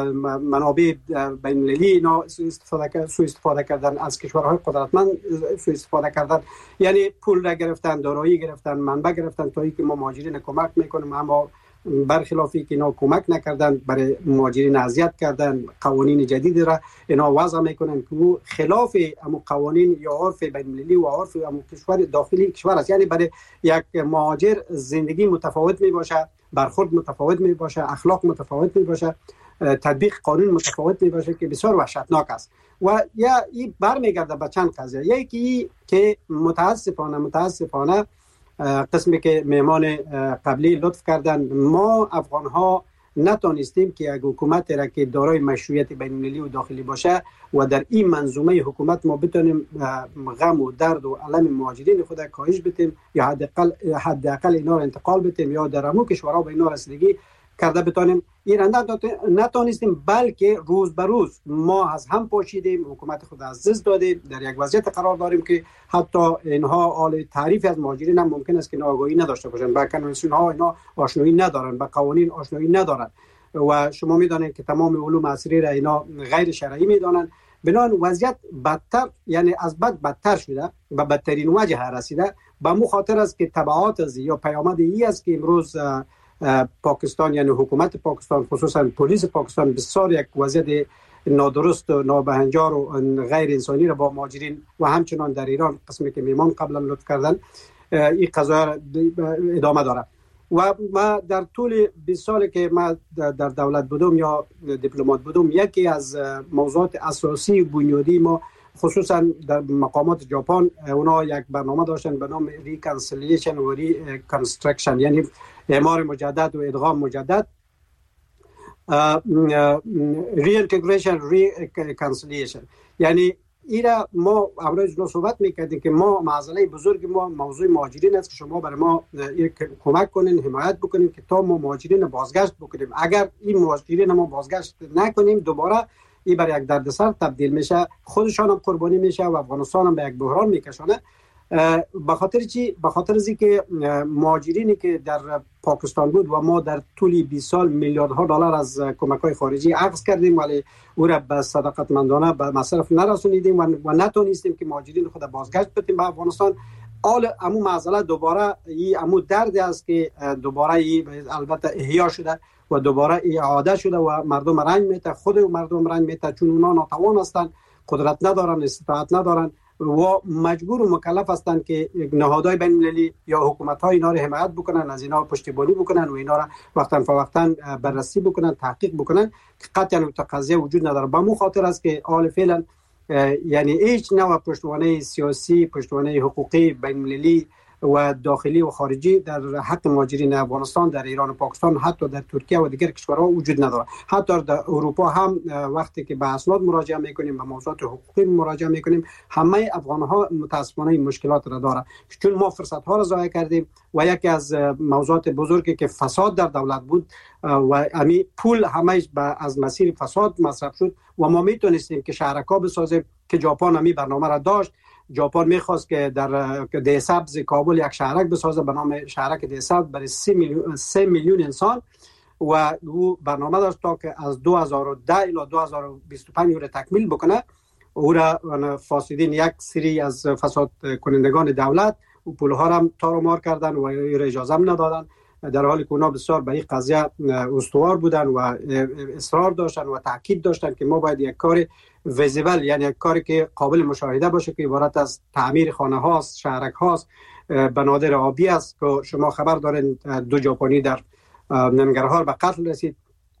منابع بین‌المللی اینا سوء استفاده سوء استفاده کردن، از کشورهای قدرتمند سوء استفاده کردن، یعنی پول را گرفتن، دارایی گرفتن، منبع گرفتن تا اینکه ما مهاجرین کمک میکنیم، اما برخلافی که اینا کمک نکردن، برای مهاجرین اذیت کردن، قوانین جدید را اینا وضع میکنن که او خلاف همون قوانین یا عرف بین‌المللی و عرف همون کشور داخلی کشور است. یعنی برای یک مهاجر زندگی متفاوت می باشه، برخورد متفاوت می باشه، اخلاق متفاوت می باشه، تطبیق قانون متفاوت می باشه که بسیار وحشتناک است. و یا این برمیگرده به چند قضیه. یکی که متاسفانه متاسفانه قسمی که مهمان قبلی لطف کردن، ما افغان ها نتونستیم که یک حکومت را که دارای مشروعیت بین‌المللی و داخلی باشه و در این منظومه حکومت ما بتونیم غم و درد و الم مهاجرین خود کاهش بدیم یا حداقل حداقل اینا را انتقال بدیم یا در همون کشورها به اینا رسیدگی کرده بتونیم. این نتونستیم، بلکه روز به روز ما از هم پاشیدیم، حکومت خود از دست دادیم، در یک وضعیت قرار داریم که حتی اینها حال تعریف از مهاجرین هم ممکن است که آگاهی نداشته باشن، با کنوانسیون ها اینا آشنایی ندارن، با قوانین آشنایی ندارن و شما میدونید که تمام علوم عصری را اینا غیر شرعی میدونن. بنابراین وضعیت بدتر، یعنی از بد بدتر شده و بدترین وجه رسیده. به مو خاطر است که تبعات از یا پیامد ای است که امروز پاکستان، یعنی حکومت پاکستان، خصوصا پلیس پاکستان، بسیار یک وضعیت نادرست و نابهنجار و غیر انسانی را با مهاجرین و همچنان در ایران قسمی که میمان قبلا لطف کردن این قضایا ادامه داره. و ما در طول بیست سال که ما در دولت بودم یا دیپلمات بودم، یکی از موضوعات اساسی بنیادی ما خصوصا در مقامات ژاپن، اونا یک برنامه داشتن به نام ریکانسیلیشن و ریکانستراکشن، یعنی اعمار مجدد و ادغام مجدد، ری اینتگریشن ریکانسیلیشن. یعنی ایرا ما امروز نو صحبت میکردیم که ما معضله بزرگ ما موضوع مهاجرین است که شما برای ما کمک کنین، حمایت بکنین که تا ما مهاجرین بازگشت بکنیم. اگر این مهاجرین ما بازگشت نکنیم، دوباره این برای یک دردسر تبدیل میشه، خودشان هم قربانی میشه و افغانستان هم به یک بحران میکشانه. به خاطر چی؟ به خاطر از اینکه مهاجرینی که در پاکستان بود و ما در طول بیست سال میلیاردها دلار از کمک‌های خارجی اخذ کردیم، ولی او را به صداقتمندانه به مصرف نرسونیدیم و, و نتونستیم که مهاجرین خود بازگشت بدیم به افغانستان. حال امو معضله دوباره این امو درد است که دوباره این البته احیا شده و دوباره اعاده شده و مردم رنج میته، خود مردم رنج میته، چون اونا ناتوان هستند، قدرت ندارن، استطاعت ندارن و مجبور و مکلف هستند که نهادهای بین المللی یا حکومت‌های اینا رو حمایت بکنن، از اینا پشتیبانی بکنن و اینا را وقتا فوقتا بررسی بکنن، تحقیق بکنن که قطعا قضیه وجود نداره. به مو خاطر است که حال فعلا یعنی هیچ نوع پشتوانه سیاسی، پشتوانه حقوقی بین المللی و داخلی و خارجی در حق مهاجرین افغانستان در ایران و پاکستان، حتی در ترکیه و دیگر کشورها وجود نداره. حتی در اروپا هم وقتی که به اسناد مراجعه میکنیم، به موضوعات حقوقی مراجعه میکنیم، همه افغانها متاسفانه این مشکلات را داره، چون ما فرصت ها را ضایع کردیم و یکی از موضوعات بزرگی که فساد در دولت بود و امی پول همه از مسیر فساد مصرف شد و ما میتونستیم که شهرکا بسازیم که ژاپن امی برنامه را داشت. ژاپن میخواست که در ده سبز کابل یک شهرک بسازه به نام شهرک ده سبز برای سه میلیون سه میلیون انسان و او برنامه داشت تا که از دو هزار و ده الی دو هزار و بیست و پنج را تکمیل بکنه. او را فاسدین یک سری از فساد کنندگان دولت و پولها را تار و مار کردن و اجازه ندادن، در حالی که اونا بسیار به این قضیه استوار بودن و اصرار داشتن و تاکید داشتن که ما باید یک کار ویزیبل، یعنی یک کاری که قابل مشاهده باشه که عبارت از تعمیر خانه هاست، شهرک هاست، بنادر آبی است که شما خبر دارین دو ژاپنی در ننگرهار به قتل رسید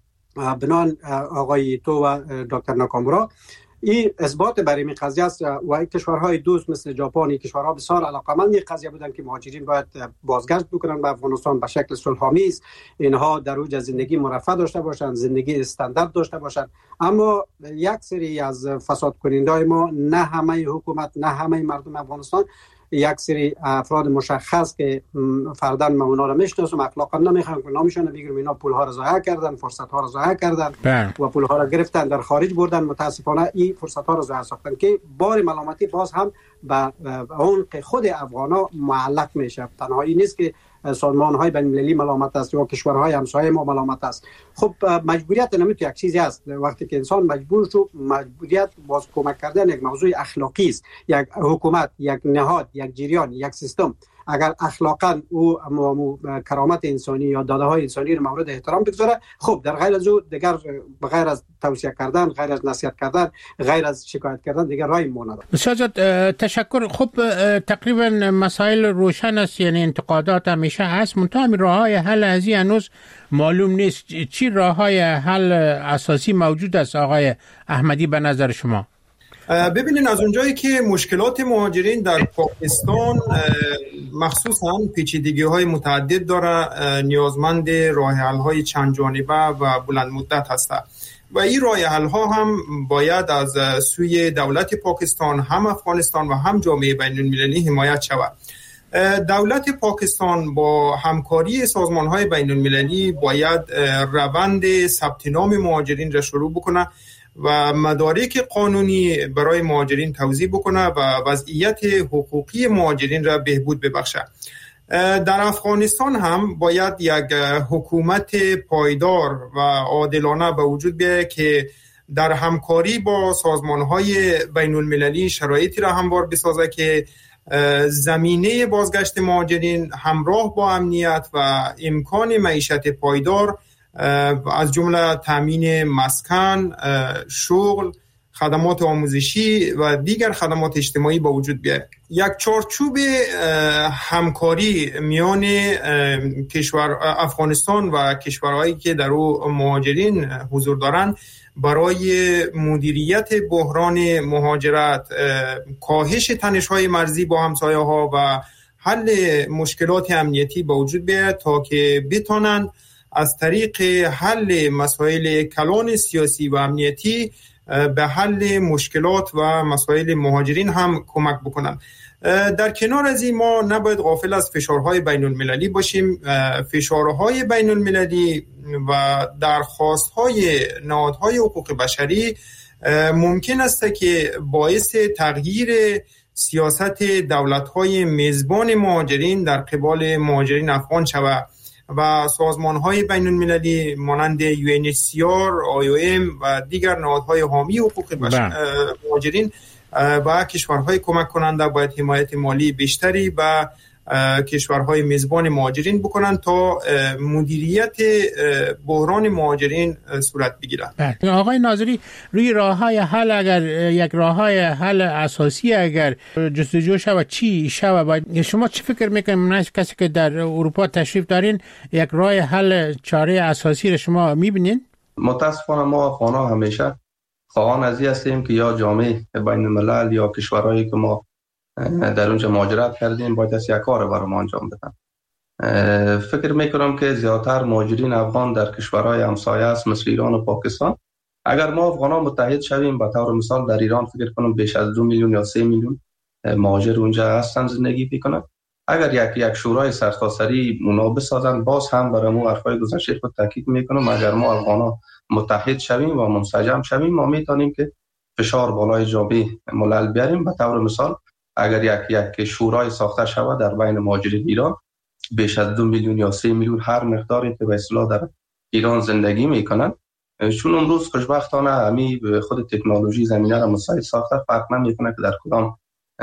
بنان آقای تو و دکتر ناکامورا. این اثبات برای این قضیه است و کشورهای دوست مثل ژاپن، کشورها بسیار علاقمند این قضیه بودن که مهاجرین باید بازگشت بکنن به افغانستان به شکل صلح‌آمیز، اینها در اوج زندگی مرفه داشته باشند، زندگی استاندارد داشته باشند. اما یک سری از فساد کننده‌های ما، نه همه حکومت، نه همه مردم افغانستان، یک سری افراد مشخص که فرداً ما اونا رو میشناسم، اخلاقا نمیخوام که نامشون بگیرم، اینا پول‌ها رو ضایع کردن، فرصت‌ها رو ضایع کردن بله. و پول‌ها رو گرفتن در خارج بردن. متاسفانه این فرصت‌ها رو ضایع ساختن که بار ملامتی باز هم به عمق خود افغانا معلق میشه. تنهایی نیست که سازمان‌های بین‌المللی ملامت است یا کشورهای همسایه ما ملامت است. خب مجبوریت نمیتونه یک چیزی است. وقتی که انسان مجبور شد، مجبوریت باز کمک کردن یک موضوع اخلاقی است. یک حکومت، یک نهاد، یک جریان، یک سیستم اگر اخلاقاً او کرامت انسانی یا داده های انسانی رو مورد احترام بگذاره، خب در غیر از او دیگر بغیر از توصیه کردن، غیر از نصیحت کردن، غیر از شکایت کردن دیگر راهی ما نداره. بسیار تشکر. خب تقریبا مسائل روشن است، یعنی انتقادات همیشه هست، منتها راههای حل از این هنوز معلوم نیست. چی راههای حل اساسی موجود است آقای احمدی به نظر شما؟ ببینین از اونجایی که مشکلات مهاجرین در پاکستان مخصوصاً پیچیدگی‌های متعدد داره، نیازمند راه حل‌های چند جانبه و بلند مدت هست و این راه حل‌ها هم باید از سوی دولت پاکستان، هم افغانستان و هم جامعه بین‌المللی حمایت شود. دولت پاکستان با همکاری سازمان‌های بین‌المللی باید روند ثبت نام مهاجرین را شروع بکنه و مدارک قانونی برای مهاجرین توزیع بکنه و وضعیت حقوقی مهاجرین را بهبود ببخشه. در افغانستان هم باید یک حکومت پایدار و عادلانه به وجود بیاید که در همکاری با سازمان‌های بین‌المللی شرایطی را هموار بسازه که زمینه بازگشت مهاجرین همراه با امنیت و امکان معیشت پایدار از جمله تامین مسکن، شغل، خدمات آموزشی و دیگر خدمات اجتماعی با وجود بیاید. یک چارچوب همکاری میان کشور افغانستان و کشورهایی که در او مهاجرین حضور دارند برای مدیریت بحران مهاجرت، کاهش تنش‌های مرزی با همسایه‌ها و حل مشکلات امنیتی با وجود بیاید تا که بتوانند از طریق حل مسائل کلان سیاسی و امنیتی به حل مشکلات و مسائل مهاجرین هم کمک بکنند. در کنار از این ما نباید غافل از فشارهای بین المللی باشیم. فشارهای بین المللی و درخواستهای نهادهای حقوق بشری ممکن است که باعث تغییر سیاست دولت‌های میزبان مهاجرین در قبال مهاجرین افغان شود و سازمان‌های بین‌المللی مانند یو ان اچ سی آر، آی او ام و دیگر نهادهای حامی حقوق مهاجرین و کشورهای کمک کننده باید حمایت مالی بیشتری و کشورهای میزبان مهاجرین بکنن تا مدیریت بحران مهاجرین صورت بگیرد. آقای ناظری، روی راههای حل اگر یک راههای حل اساسی اگر جستجو شود چی شود؟ باید شما چی فکر میکنید؟ من کسی که در اروپا تشریف دارین یک راه حل چاره اساسی رو شما میبینین؟ متاسفانه ما افغان‌ها همیشه خواهان از این هستیم که یا جامعه بین الملل یا کشورهایی که ما در اونجا مهاجرت کردیم، باید از یک کار برای ما انجام بدن. فکر میکنم که زیادتر مهاجرین افغان در کشورهای همسایه است مثل ایران و پاکستان. اگر ما افغانان متحد شویم، به طور مثال در ایران فکر کنم بیش از دو میلیون یا سه میلیون مهاجر اونجا هستن زندگی میکنن. اگر یک یک شورای سرتاسری اونا بسازن، باز هم برای ما حرفای گذشته خود تاکید میکنم، اگر ما افغانان متحد شویم و منسجم شویم، ما میتونیم که فشار بالای جامعه ملل بیاریم. به طور مثال اگر یک یک شورای ساخته شود در بین مهاجرین ایران، بیش از دو میلیون یا سه میلیون هر مقداری که به اصطلاح در ایران زندگی میکنن، چون امروز خوشبختانه همی خود تکنولوژی زمینه را مساعد ساخته، فرق نمیکنه که در کدام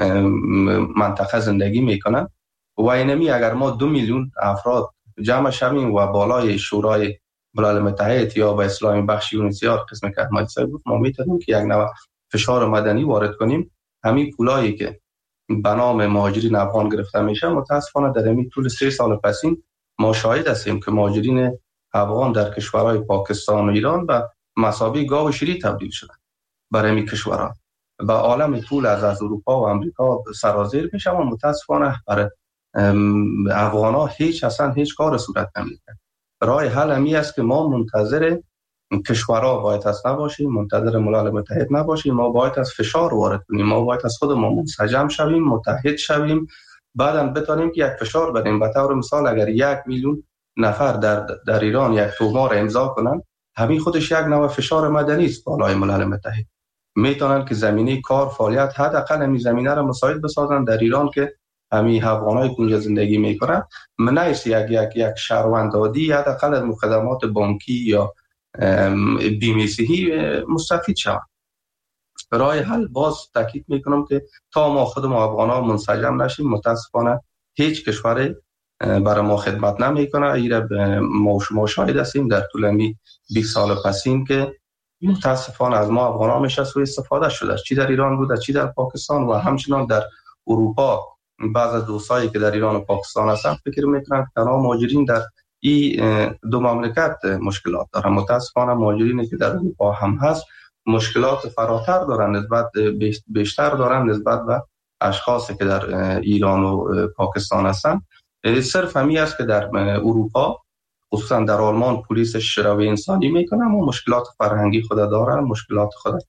منطقه زندگی میکنن. و اینمی اگر ما دو میلیون افراد جمع شویم و بالای شورای ملل متحد یا به اصطلاح بخش یونیسیار قسم که احمدی صاحب گفت، ما میتونیم که یک نوع فشار مدنی وارد کنیم. همین پولایی که به نام مهاجرین افغان گرفته میشه، متاسفانه در همین طول سه سال پسین ما شاهد هستیم که مهاجرین افغان در کشورهای پاکستان و ایران به مثابه گاو شیری تبدیل شدن. برای همین کشورها به عالم پول از از اروپا و امریکا سرازیر میشه و متاسفانه برای افغان‌ها هیچ اصلا هیچ کار صورت نمیگیره. راه حل همی است که ما منتظر کشورها باید است نباشیم، منتظر ملل متحد نباشیم. ما باید از فشار وارد کنیم، ما باید از خود ما منسجم شویم، متحد شویم، بعداً بتونیم که یک فشار بدیم. به طور مثال اگر یک میلیون نفر در در ایران یک تومار امضا کنن، همین خودش یک نوع فشار مدنی است بالای ملل متحد. میتونن که زمینه کار، فعالیت، حداقل همین زمینه را مساعد بسازن در ایران که همین افغانای اونجا زندگی میکنن. منیس یک یک یک شهروندادی حداقل از خدمات بانکی یا بیمه صحی مستفید شوند. برای حل باز تاکید میکنم که تا ما خود ما افغانا منسجم نشیم، متاسفانه هیچ کشوری برای ما خدمت نمیکنه. ایره ما شما شاهد هستیم در طول بیست سال پسین که متاسفانه از ما افغانا میشه سوء استفاده شده، چی در ایران بود، چی در پاکستان و همچنان در اروپا. بعض از دوستایی که در ایران و پاکستان هستن فکر میکنن که تنها مهاجرین در این دو مملکت مشکلات دارن. متاسفانه مهاجرینی که در اروپا هم هست مشکلات فراتر دارن، نسبت بیشتر دارن نسبت به اشخاصی که در ایران و پاکستان هستن. صرف همی است که در اروپا خصوصا در آلمان پلیسش روی انسانی میکنه، اما مشکلات فرهنگی خود داره، مشکلات خود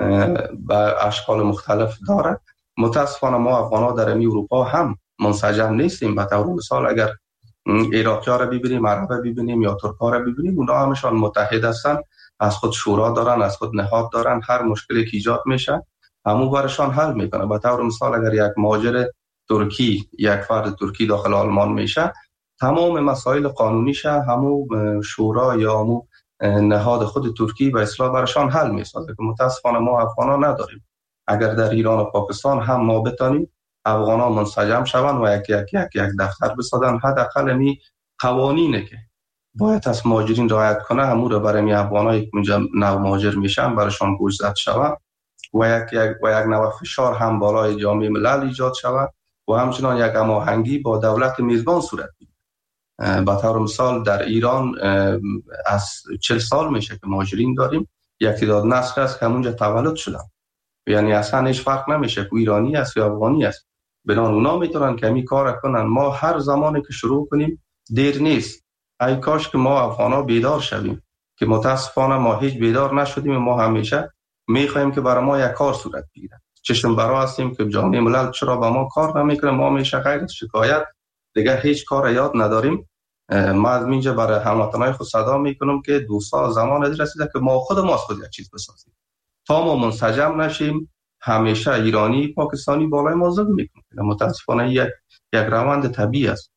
به اشکال مختلف داره. متاسفانه ما افغان‌ها در اروپا هم منسجم نیستیم. به طور مثال اگر عراقی‌ها را ببینیم، عرب‌ها ببینیم یا ترک‌ها را ببینیم، اونها همشون متحد هستن، از خود شورا دارن، از خود نهاد دارن، هر مشکلی که ایجاد میشه همو برشان حل میکنه. به طور مثال اگر یک مهاجر ترکی، یک فرد ترکی داخل آلمان میشه، تمام مسائل قانونیشه همو شورا یا همو نهاد خود ترکی به اصطلاح برشان حل میسازه که متاسفانه ما افغان‌ها نداریم. اگر در ایران و پاکستان هم ما بتانیم افغان‌ها منسجم شوند و یک یک یک یک دفتر بسازن، حداقل می قوانینه که باید از مهاجرین رعایت کنه همون رو برای می افغان‌های که اونجا نو مهاجر میشن برایشان گوشزد شود و یک یک و یک نوع فشار هم بالای جامعه ملل ایجاد شود و همچنان یک هماهنگی با دولت میزبان صورت بگیرد. به طور مثال در ایران از چهل سال میشه که مهاجرین داریم، یک تعداد نسل است که همونجا تولد شدن، یعنی اصلا هیچ فرق نمیشه که ایرانی است یا افغانی است، بنان اونا میتونن که همین کار کنن. ما هر زمانی که شروع کنیم دیر نیست. ای کاش که ما افغانا بیدار شویم که متاسفانه ما هیچ بیدار نشدیم. ما همیشه میخوایم که برای ما یک کار صورت بگیره، چشم برا هستیم که جامعه ملل چرا با ما کار نمیکنه. ما همیشه غیر از شکایت دیگه هیچ کار یاد نداریم. ما از اینجا برای هموطنای خود صدا میکنم که دو سال زمان از رسیده که ما خود ما خود یک چیز بسازیم. تا ما منسجم نشیم همیشه ایرانی پاکستانی بالای ما ظلم میکنه. متاسفانه یک یک روند طبیعی است.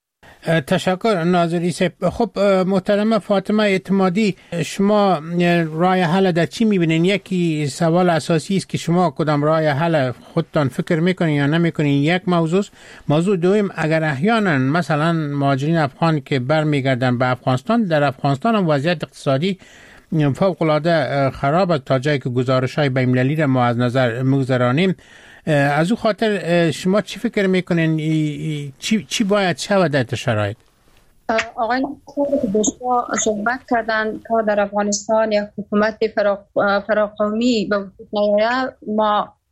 تشکر ناظری صاحب. خب محترمه فاطمه اعتمادی، شما راه حل در چی میبینین؟ یکی سوال اساسی است که شما کدام راه حل خودتان فکر میکنین یا نمیکنین، یک موضوع. موضوع دوم، اگر احیانا مثلا مهاجرین افغان که برمیگردن به افغانستان، در افغانستان هم وضعیت اقتصادی فوق العاده خراب است تا جایی که گزارش‌های بین‌المللی را ما از نظر می‌گذرانیم. از او خاطر شما چی فکر میکنین چی چی باید شود در شرایط؟ آقای که دوستا صحبت کردن تا در افغانستان یک حکومت فراقومی به وجود نیاید، ما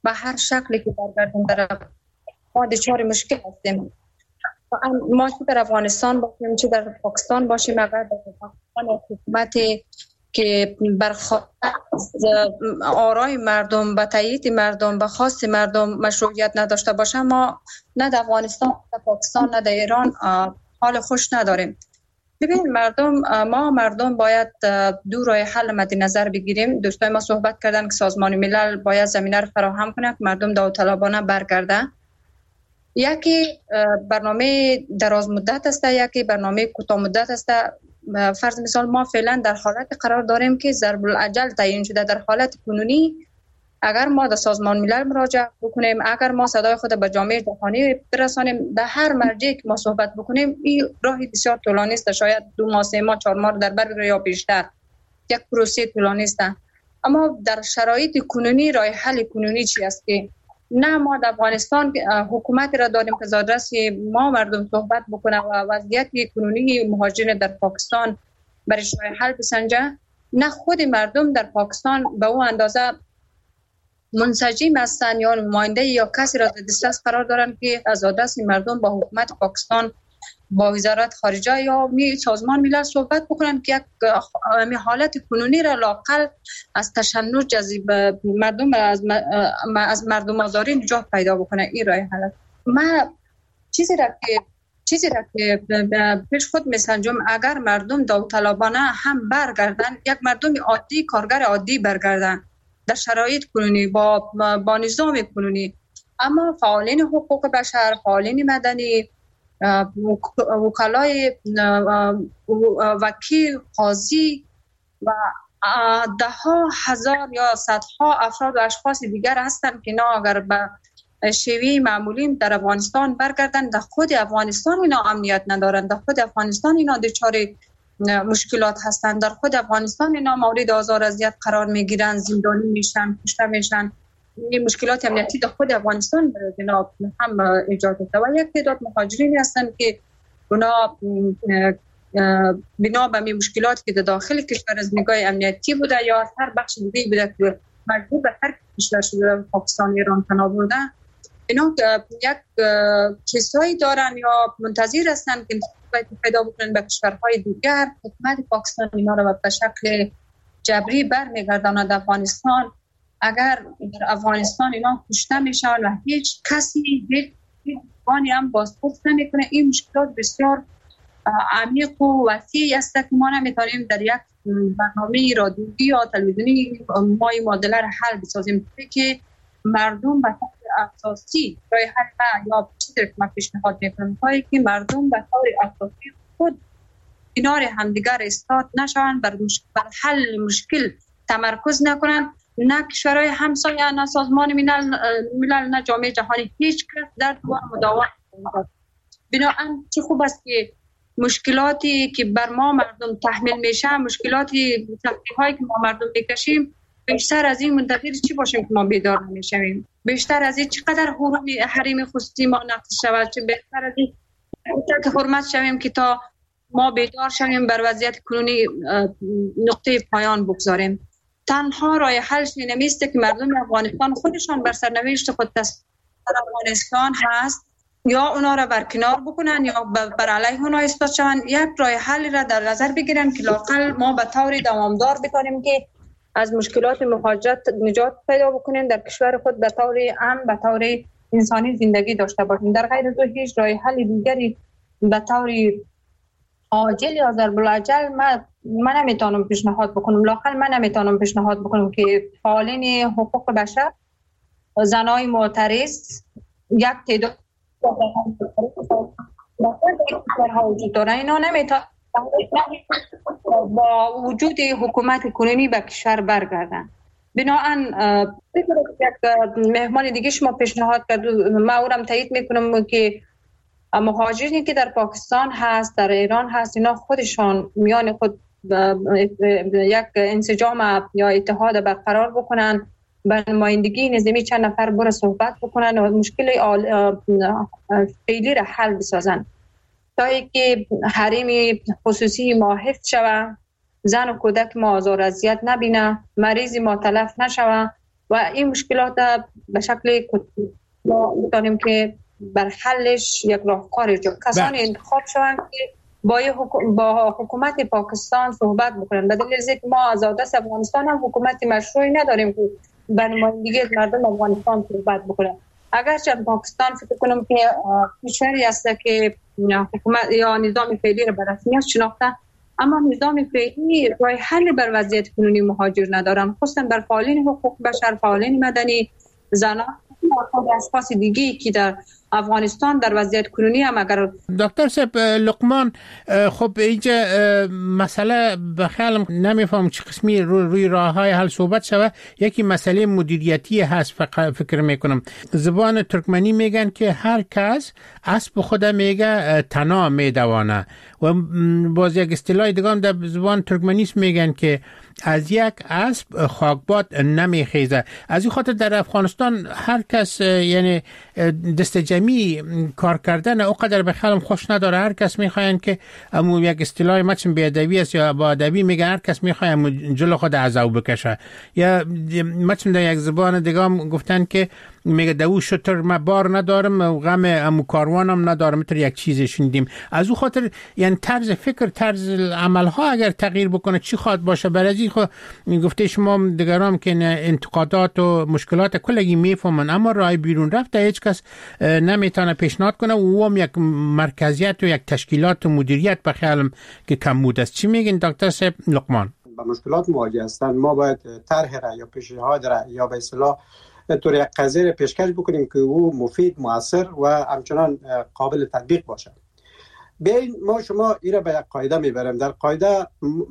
به هر شکلی که برگردیم در ما دچار مشکل هستیم. ما چه در افغانستان باشیم چه در پاکستان باشیم، اگر در پاکستان حکومتی که برخلاف آرای مردم به تایید مردم به خواست مردم مشروعیت نداشته باشه، ما نه در افغانستان نه در پاکستان نه در ایران حال خوش نداریم. ببین مردم، ما مردم باید دو راه حل مد نظر بگیریم. دوستای ما صحبت کردن که سازمان ملل باید زمینه رو فراهم کنه که مردم داوطلبانه برگردن. یکی برنامه دراز مدت است، یکی برنامه کوتاه مدت است. فرض مثال ما فعلا در حالت قرار داریم که ضرب الاجل تعیین شده. در حالت کنونی اگر ما در سازمان ملل مراجعه بکنیم، اگر ما صدای خود به جامعه جهانی برسانیم، در هر مرجعی که ما صحبت بکنیم، این راهی بسیار طولانی است، شاید دو ماه سه ماه چهار ماه در بر بگیره یا بیشتر، یک پروسه طولانی است. اما در شرایط کنونی راه حل کنونی چی است که نه ما در افغانستان حکومتی را داریم که زادرس ما مردم صحبت بکنه و وضعیت کنونی مهاجرین در پاکستان برای راه حل بسنجه، نه خود مردم در پاکستان به اون اندازه منسجم هستند یا نماینده یا کسی را در دسترس قرار دارند که از دست مردم با حکومت پاکستان با وزارت خارجه یا سازمان ملل صحبت بکنند که یک حالت کنونی را لاقل از تشنج جذب مردم از از مردم آزاری نجات پیدا بکنه. این راه حل. ما چیزی را که چیزی را که پیش خود میسنجم، اگر مردم داوطلبانه هم برگردن، یک مردم عادی کارگر عادی برگردن در شرایط کنونی با با نظام کنونی، اما فعالین حقوق بشر، فعالین مدنی، وکلای وکیل، قاضی و ده ها هزار یا صدها افراد و اشخاص دیگر هستند که اینا اگر به شیوه معمولی در افغانستان برگردن، در خود افغانستان اینا امنیت ندارند، در خود افغانستان اینا دچار مشکلات هستند، در خود افغانستان اینا مورد آزار اذیت قرار میگیرن، زندانی میشن، کشته میشن. این مشکلات امنیتی در خود افغانستان برای اینا هم ایجاد شده و یک تعداد مهاجرین هستند که اونا بنا به مشکلات که در داخل کشور از نگاه امنیتی بوده یا از هر بخش دیگه بوده که مجبور به ترک کشور شده، پاکستان، ایران پناه بردن، اینا یک کیسایی دارن یا منتظر هستند که پیدا بکنن به کشورهای دیگر. حکومت پاکستان اینا رو به شکل جبری برمیگرداند افغانستان. اگر در افغانستان اینا کشته میشن و هیچ کسی هیچ بانی هم بازپرس نمیکنه، این مشکلات بسیار عمیق و وسیع است که ما نمیتونیم در یک برنامه رادیویی یا تلویزیونی ما این معادله را حل بسازیم که مردم به طور اساسی راه حل یا چیزی که من پیشنهاد میکنم که مردم به طور اساسی خود کنار همدیگر ایستاد نشوند، بر حل مشکل تمرکز نکنند، نه کشورهای همسایه، نه سازمان ملل، ملل نه جامعه جهانی، هیچ کس در دوام مداوم نمی‌کند. بنابراین چه خوب است که مشکلاتی که بر ما مردم تحمیل میشه، مشکلاتی سختی‌هایی که ما مردم میکشیم، بیشتر از این منتظر چی باشیم که ما بیدار نمیشویم؟ بیشتر از این چقدر حریم خصوصی ما نقض شود، چه بیشتر از این که حرمت شویم که تا ما بیدار شویم بر وضعیت کنونی نقطه پایان بگذاریم. تنها راه حلش نمیسته که مردم افغانستان خودشان بر سرنوشت خود تصمیم در افغانستان هست یا اونا را برکنار بکنن یا بر علیه اونا اثبات شوند. یک راه حل را در نظر بگیرن که لااقل ما به طور دوامدار بتونیم که از مشکلات مهاجرت نجات پیدا بکنیم، در کشور خود به طور امن، به طور انسانی زندگی داشته باشیم. در غیر از هیچ راه حل دیگری به طور عاجل یا ضرب‌العجل من من نمیتونم پیشنهاد بکنم. لااقل من نمیتونم پیشنهاد بکنم که فعالین حقوق بشر، زنای معترض، یک تعداد وجود داره، اینا نمیتونن با وجود حکومت کنونی به کشور برگردن. بنابراین یک مهمان دیگه شما پیشنهاد کرد، من اونم تایید میکنم که مهاجرینی که در پاکستان هست، در ایران هست، اینا خودشان میان خود یک انسجام یا اتحاد برقرار بکنن، به نمایندگی نظامی چند نفر برای صحبت بکنن و مشکل فعلی را حل بسازن تا اینکه حریم خصوصی ما حفظ شود، زن و کودک ما آزار اذیت نبینه، مریض ما تلف نشود و این مشکلات به شکل ما می‌دانیم که بر حلش یک راهکار جو کسانی انتخاب شوند که با حکومت با حکومت پاکستان صحبت بکنن. به دلیل اینکه ما از دست افغانستان هم حکومت مشروعی نداریم که به نمایندگی مردم افغانستان صحبت بکنه. اگرچه پاکستان فکر کنم که کشوری است که حکومت یا نظام فعلی را به رسمیت شناخته، اما نظام فعلی راه حل بر وضعیت کنونی مهاجر ندارن، خصوصا بر فعالین حقوق بشر، فعالین مدنی، زنان و اشخاص دیگی که در افغانستان در وضعیت کنونی هم اگر دکتر صاحب لقمان، خب اینجا مسئله به خیالم نمیفهم چه قسمی روی, روی راه های حل صحبت شوه. یکی مسئله مدیریتی هست فکر میکنم. زبان ترکمنی میگن که هر کس اسب خود میگه تنا میدوانه و باز یک اصطلاح دیگه هم در زبان ترکمنی میگن که از یک اسب خاکباد نمیخیزه. از این خاطر در افغانستان هر کس یعنی دست جمعی کار کردن اوقدر به خیالم خوش نداره. هر کس میخواین که امو یک اصطلاح مچم بیادبی است یا با ادبی میگن هر کس میخواین جلو خود عزو بکشه، یا مچم در یک زبان دیگه هم گفتن که میگه دو شتر ما بار ندارم و غم امو کاروانم ندارم. مثل یک چیزی شنیدیم. از او خاطر یعنی طرز فکر، طرز عمل ها اگر تغییر بکنه چی خواهد باشه؟ برای خود گفته شما دیگرام که انتقادات و مشکلات کلگی میفهمن، اما راه بیرون رفته هیچ کس نمیتونه پیشنهاد کنه و او هم یک مرکزیت و یک تشکیلات و مدیریت به خیالم که کمبود است. چی میگین دکتر صاحب لقمان؟ با مشکلات مواجه هستند. ما باید طرح را یا پیشنهاد را یا به اصطلاح طور یک قضیه را پیشکش بکنیم که او مفید، مؤثر و همچنان قابل تطبیق باشه. بیاین ما شما این را به یک قاعده میبریم. در قاعده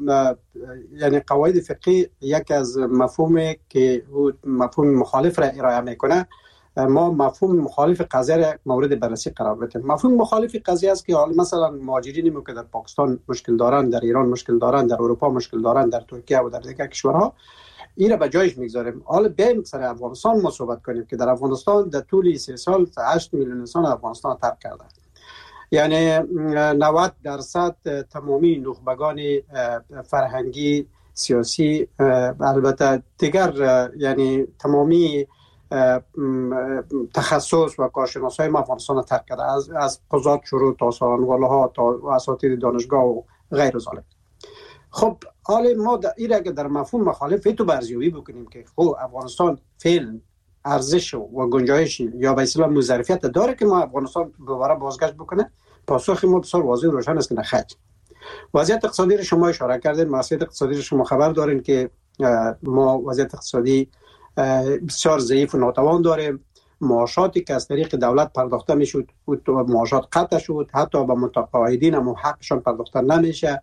یعنی قواعد فقهی یک از مفهومی که مفهوم مخالف را ارائه میکنه، ما مفهوم مخالف قضیه را مورد بررسی قرار بدیم. مفهوم مخالف قضیه است که حالا مثلا مهاجرینی که در پاکستان مشکل دارن، در ایران مشکل دارن، در اروپا مشکل دارن، در ترکیه و در دیگر کشورها، این را به جایش میگذاریم. حالا بیایم سر افغانستان ما صحبت کنیم که در افغانستان در طول سه سال هشت میلیون انسان افغانستان ترک کرده. یعنی نود درصد تمامی نخبگان فرهنگی، سیاسی، البته دیگر یعنی تمامی تخصص و کارشناسای ما افغانستان ترک کرده، از از قضات شروع تا سخنگوها تا اساتید دانشگاه و غیر ذلک. خب حالا ما این را که در مفهوم مخالف تو برزیوی بکنیم که خب افغانستان فعلا ارزش و گنجایش یا به اصطلاح مظرفیت داره که ما افغانستان دوباره بازگشت بکنه، پاسخ ما بسیار واضح و روشن است که نخیر. وضعیت اقتصادی رو شما اشاره کردین. وضعیت اقتصادی رو شما خبر دارین که ما وضعیت اقتصادی بسیار ضعیف و ناتوان داریم. معاشاتی که از طریق دولت پرداخته میشد معاشات قطع شد، حتی به متقاعدین هم حقشان پرداخته نمیشه.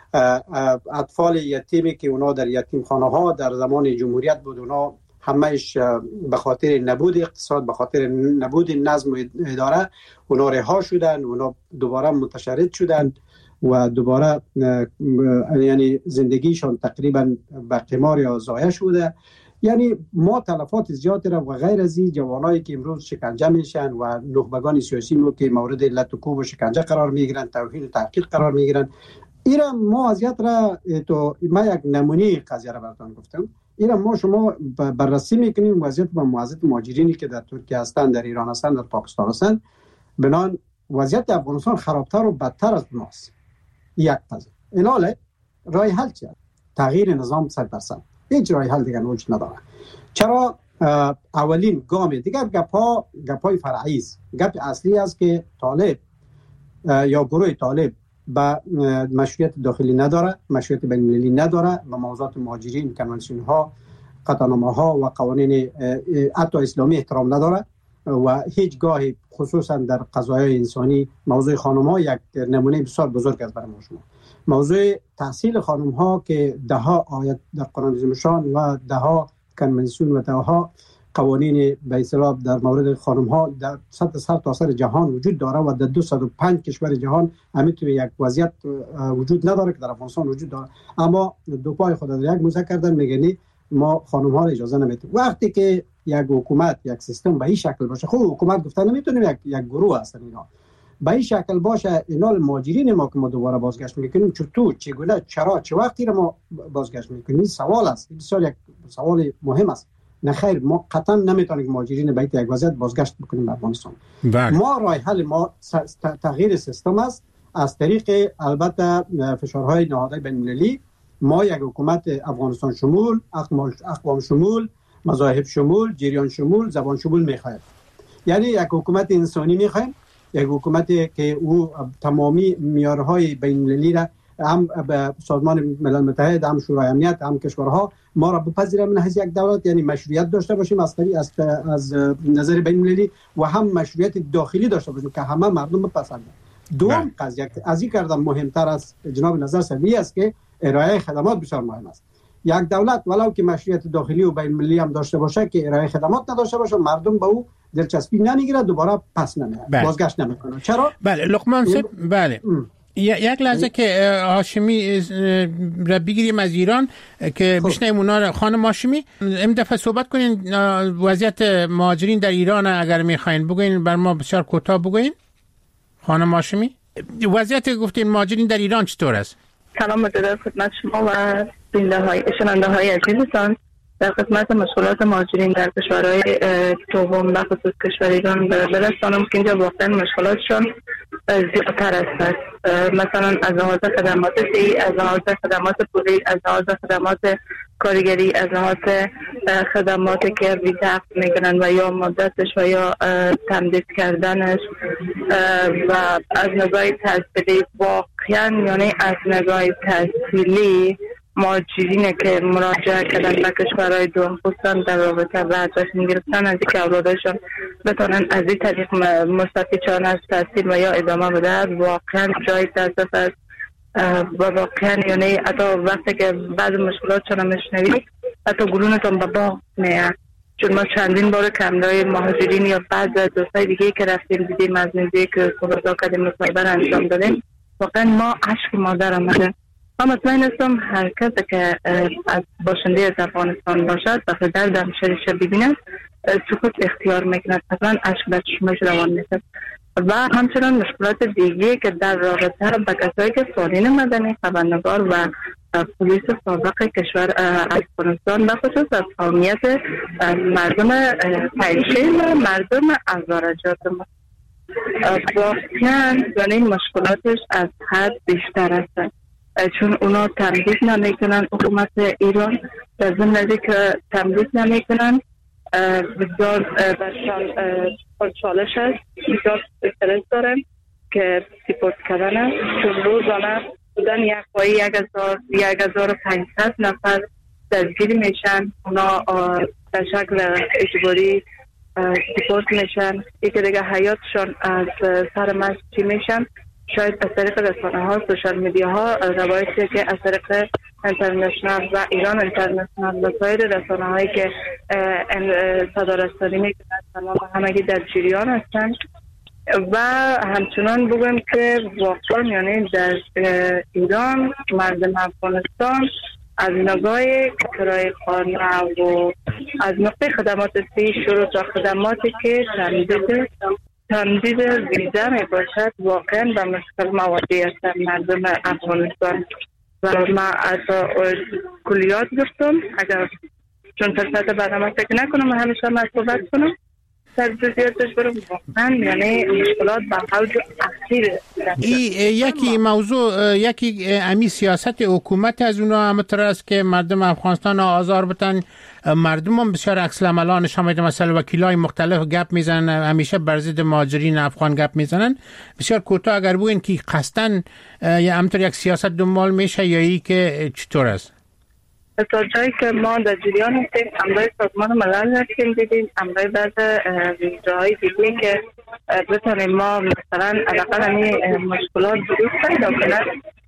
اطفال یتیمی که اونا در یتیم خانه ها در زمان جمهوریت بود، اونا همهش به خاطر نبود اقتصاد، به خاطر نبود نظم و اداره اونا رها شدن، اونا دوباره متشرد شدن و دوباره یعنی زندگیشان تقریبا به قمار یا ضایع شده. یعنی ما تلفات زیادی را و غیر از این جوانایی که امروز شکنجه میشن و نخبگان سیاسی مو که مورد لط و کوب و شکنجه قرار میگیرن، توهین و تحقیر قرار میگیرن، اینا ما وضعیت را تو ما یک نمونه قضیه را براتون گفتم. اینا ما شما بررسی میکنیم وضعیت با موظف مهاجرینی که در ترکیه هستند، در ایران هستند، در پاکستان هستند، بنان وضعیت افغانستان خرابتر و بدتر از ماست. یک قضیه ایناله راه حل چیه؟ تغییر نظام صد درصد. هیچ راه حل دیگه وجود نداره. چرا؟ اولین گام دیگر گپا گپای فرعی است. گپ اصلی است که طالب یا گروه طالب با مشروعیت داخلی نداره، مشروعیت بین‌المللی نداره و موضوعات مهاجرین، کنوانسیون ها، قطعنامه ها و قوانین حتی اسلامی احترام نداره و هیچ گاهی خصوصا در قضایای انسانی موضوع خانم ها یک نمونه بسیار بزرگ است برای ما شما. موضوع تحصیل خانم ها که ده ها آیت در قرآن عظیم‌شان و ده ها کنوانسیون و ده ها قوانین به اصطلاح در مورد خانم ها در سطح سر تا سر جهان وجود داره و در دویست و پنج کشور جهان همین یک وضعیت وجود نداره که در افغانستان وجود داره. اما دو پای خود در یک موزه کردن میگنی ما خانم ها را اجازه نمیدیم. وقتی که یک حکومت یک سیستم به این شکل باشه، خب حکومت گفتن نمیتونیم یک یک گروه هستن اینا به این شکل باشه، اینا مهاجرین ما که ما دوباره بازگشت میکنیم چطور، چگونه، چرا، چه وقتی رو ما بازگشت میکنیم؟ سوال است، بسیار یک سوال مهم است. نه خیر، ما قطعا نمیتونیم که مهاجرین به یک وضعیت بازگشت بکنیم به افغانستان. بله. ما راه حل ما تغییر سیستم است از طریق البته فشارهای نهادهای بین‌المللی. ما یک حکومت افغانستان شمول، اقوام شمول، مذاهب شمول، جریان شمول، زبان شمول می‌خوایم. یعنی یک حکومت انسانی می‌خوایم، یک حکومتی که او تمامی معیارهای بین‌المللی را هم به سازمان ملل متحد، هم شورای امنیت، هم کشورها ما را بپذیرند من حیث یک دولت، یعنی مشروعیت داشته باشیم از طریق از, از نظر بین‌المللی و هم مشروعیت داخلی داشته باشیم که همه مردم بپسندند. دوم قضیه از این کردن مهمتر از جناب نظر سوی است که ارائه خدمات بسیار مهم است. یک دولت ولو که مشروعیت داخلی و بین‌المللی هم داشته باشه که ارائه خدمات نداشته باشه، مردم به او دلچسپی نمیگیره، دوباره پس نمیاد، بازگشت نمیکنه. چرا؟ بله لقمان صاحب، بله یک لحظه که هاشمی را بگیریم از ایران که بشنیم اونا. خانم هاشمی این دفعه صحبت کنین وضعیت مهاجرین در ایران اگر میخواین بگوین، بر ما بسیار کوتاه بگوین. خانم هاشمی وضعیت گفتین مهاجرین در ایران چطور است؟ سلام مجدد خدمت شما و شنونده های عزیزتان. در خدمت مشکلات مهاجرین در کشورهای دوم و خصوص کشور ایران برسانم که اینجا واقعا مشکلاتشون زیادتر است. مثلا از لحاظ خدمات صحی، از لحاظ خدمات پولی، از لحاظ خدمات کارگری، از لحاظ خدماتی که ویزا میکنن و یا مدتش و یا تمدید کردنش و از نگاه تحصیلی واقعا، یعنی از نگاه تحصیلی مهاجرین که مراجعه کردن به کشورهای دوم خصوصا در رابطه با جشن گرفتن از اینکه اولادشان بتونن از این طریق مستفیدشان از تحصیل و یا ادامه بده واقعا جای تاسف است. و واقعا یعنی حتی وقتی که بعض مشکلاتشان میشنوید حتی گلونتون به باغ میاد. چون ما چندین بار کمرای مهاجرین یا بعض دوستای دیگه که رفتیم دیدیم از نزدیک که صحبت کردیم مصاحبه انجام دادیم، واقعا ما اشک مادر آمده. من مطمئن هستم هر کسی که از باشنده از افغانستان باشد و درد همشریش ببیند سکوت اختیار میکند، اصلا اشک به چشمش روان نیست. و همچنان مشکلات دیگه که در رابطه با کسایی که سالین مدنی، خبرنگار و پلیس سابق کشور افغانستان و خصوص از قومیت مردم پایشی و مردم ازارجات ما واقعا یعنی مشکلاتش از حد بیشتر است. چون اونا تمدید نمیکنن حکومت ایران، در ضمن که تمدید نمیکنن بسیار برشان چالش هست، بسیار استرس دارن که سپورت کردن است. چون روزانه بودن یک پایی یک هزار یک هزار و پنجصد نفر دستگیری میشن، اونا به شکل اجباری سپورت میشن، یکی دیگه حیاتشان از سر مشتی میشن. شاید از طریق رسانه ها، سوشال میدیا ها روایتی که از طریق اینترنشنال و ایران اینترنشنال و سایر رسانه هایی که صدارستانی میکنند تمام همگی در جریان هستند. و همچنان بگم که واقعا یعنی در ایران مردم افغانستان از نگاه کرایه خانه و از نقطه خدمات سی شروع تا خدماتی که تمدید تمدید ویزا می باشد واقعا به مشکل مواجه هستند مردم افغانستان. و ما از کلیات گفتم اگر چون فرصت برنامه فکر نکنم همیشه من صحبت کنم در جزئیاتش برم واقعا یعنی مشکلات به حوض اخیر. یکی موضوع یکی امی سیاست حکومت از اونا همتر است که مردم افغانستان آزار بتن. مردم هم بسیار عکس العملانش هم مثلا وکیلای مختلف گپ میزنن، همیشه بر ضد مهاجرین افغان گپ میزنن. بسیار کوتاه اگر بگین که قصدن یا همطور یک سیاست دنبال میشه یا ای که چطور است؟ تا جایی که ما در جریان هستیم امرای سازمان ملل هستیم دیدیم امرای بعض جاهای دیگه که بتانیم ما مثلا علاقه همی مشکلات بروز پیدا کنند.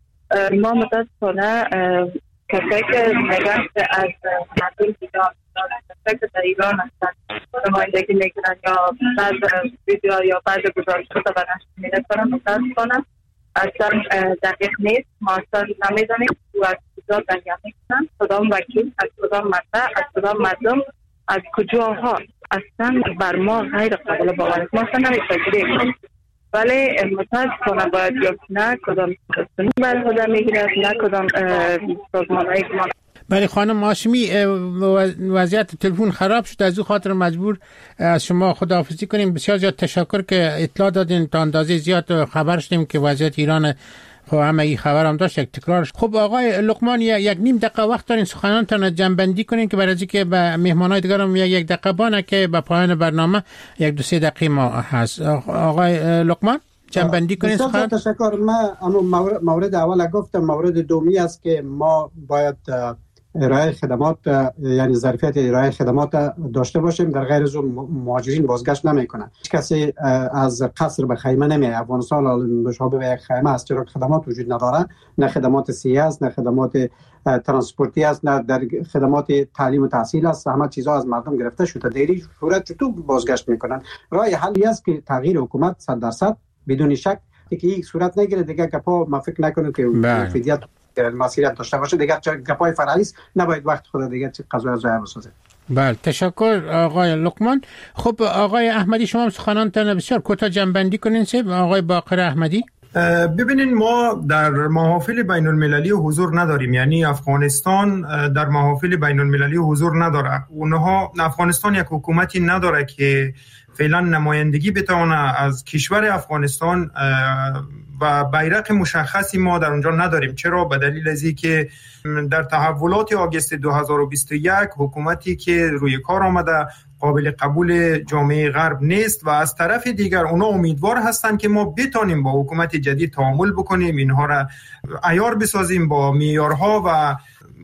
ما متاسفانه کسایی که میگن که از مردم ایران کسایی که در ایران هستن نمایندگی میکنن یا بعض ویدیو یا بعض گزارشات و نشر میرسانن متاسفانه اصلا دقیق نیست. ما اصلا نمیدانیم و از کجا دقیق میکنن، کدام وکیل، از کدام مطلع، از کدام مردم، از کجاها، اصلا بر ما غیر قابل باور است. ما اصلا نمیفکریم ولی متاسفانه باید یا نه کدام سازمانی بر خود میگیرد نه کدام سازمانهایی که ما ولی خانم هاشمی وضعیت تلفن خراب شد، از او خاطر مجبور از شما خداحافظی کنیم. بسیار زیاد تشکر که اطلاع دادین، تا اندازه زیاد خبر شدیم که وضعیت ایران خب همه این خبر هم داشت یک تکرارش. خب آقای لقمان یک نیم دقیقه وقت دارین سخنانتان جمع‌بندی کنین که برای اینکه به مهمانای دیگر هم یک یک دقیقه بانه که به پایان برنامه یک دو سه دقیقه ما هست. آقای لقمان جمع‌بندی کنین سخن. تشکر. من اما مورد اول گفتم، مورد دومی است که ما باید ارائه خدمات، یعنی ظرفیت ارائه خدمات داشته باشیم. در غیر از اون مهاجرین بازگشت نمیکنن. هیچ کسی از قصر به خیمه نمیاد. افغانستان مشابه یک خیمه است، چرا خدمات وجود نداره، نه خدمات صحی است، نه خدمات ترانسپورتی است، نه در خدمات تعلیم و تحصیل است. همه چیزها از مردم گرفته شده. در این صورت چطور بازگشت میکنن؟ راه حلی است که تغییر حکومت صد درصد بدون شک که یک صورت نگیره. دیگه گپا ما فکر نکنیم که فدیت مسئولیت داشته باشه. دیگه گپای فرعی است، نباید وقت خود دیگه قضا ضایع بسازه. بله تشکر آقای لقمان. خب آقای احمدی شما سخنانتان بسیار کوتاه جمع‌بندی کنین. سه آقای باقر احمدی. ببینین ما در محافل بین المللی حضور نداریم، یعنی افغانستان در محافل بین المللی حضور نداره. اونها افغانستان یک حکومتی نداره که فعلا نمایندگی بتونه از کشور افغانستان و بیرق مشخصی ما در اونجا نداریم. چرا؟ به دلیل از اینکه در تحولات آگوست دو هزار و بیست و یک حکومتی که روی کار آمده قابل قبول جامعه غرب نیست و از طرف دیگر اونا امیدوار هستند که ما بتونیم با حکومت جدید تعامل بکنیم، اینها را عیار بسازیم با معیارها و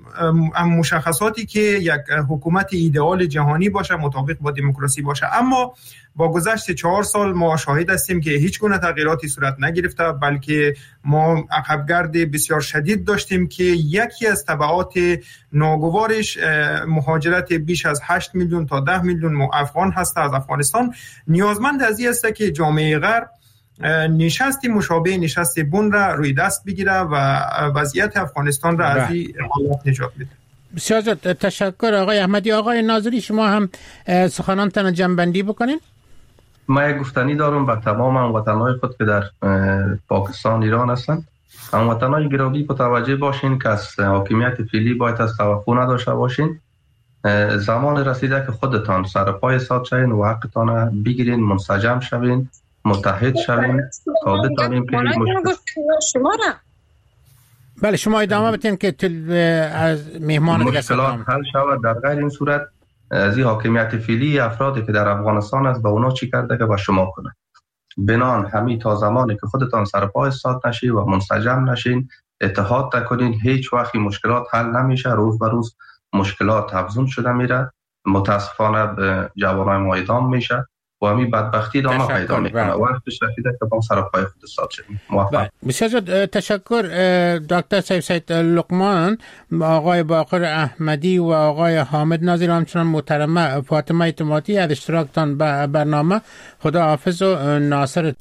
مشخصاتی که یک حکومت ایدئال جهانی باشه، مطابق با دموکراسی باشه. اما با گذشت چهار سال ما شاهد هستیم که هیچ گونه تغییراتی صورت نگرفته، بلکه ما عقبگرد بسیار شدید داشتیم که یکی از تبعات ناگوارش مهاجرت بیش از هشت میلیون تا ده میلیون افغان هست از افغانستان. نیازمند از این است که جامعه غرب نشستی مشابه نشست بن را روی دست بگیره و وضعیت افغانستان را از این حالت نجات بده. بسیار تشکر آقای احمدی. آقای ناظری شما هم سخنانتان جمع‌بندی بکنین. من یک گفتنی دارم به تمام هموطنان خود که در پاکستان ایران هستند. هموطنان گرامی متوجه باشین که از حاکمیت فعلی باید از توقع نداشته باشین. زمان رسیده که خودتان سر پای ساد شوین و حقتان بگیرین، منسجم شوین، متحد شوین تا بتانیم که شما را بله شما ادامه بدین که تل... از مهمان دیگه مشکلات حل شود. در غیر این صورت از این حاکمیت فعلی افرادی که در افغانستان است به اونا چی کرده که با شما کنه. بنان همین تا زمانی که خودتان سر پای استاد نشین و منسجم نشین، اتحاد نکنین، هیچ وقت مشکلات حل نمیشه. روز به روز مشکلات افزون شده میره. متاسفانه جوانای ما اعدام میشه و همین بدبختی ادامه پیدا میکنه. وقتش رسیده که با سر پای خود استاد شدیم. موفق. بسیار تشکر دکتر سیف سید لقمان، آقای باقر احمدی و آقای حامد ناظر، همچنان محترمه فاطمه اعتمادی از اشتراکتان به برنامه. خدا حافظ و ناصر.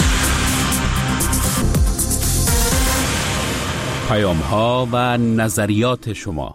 پیام ها و نظریات شما.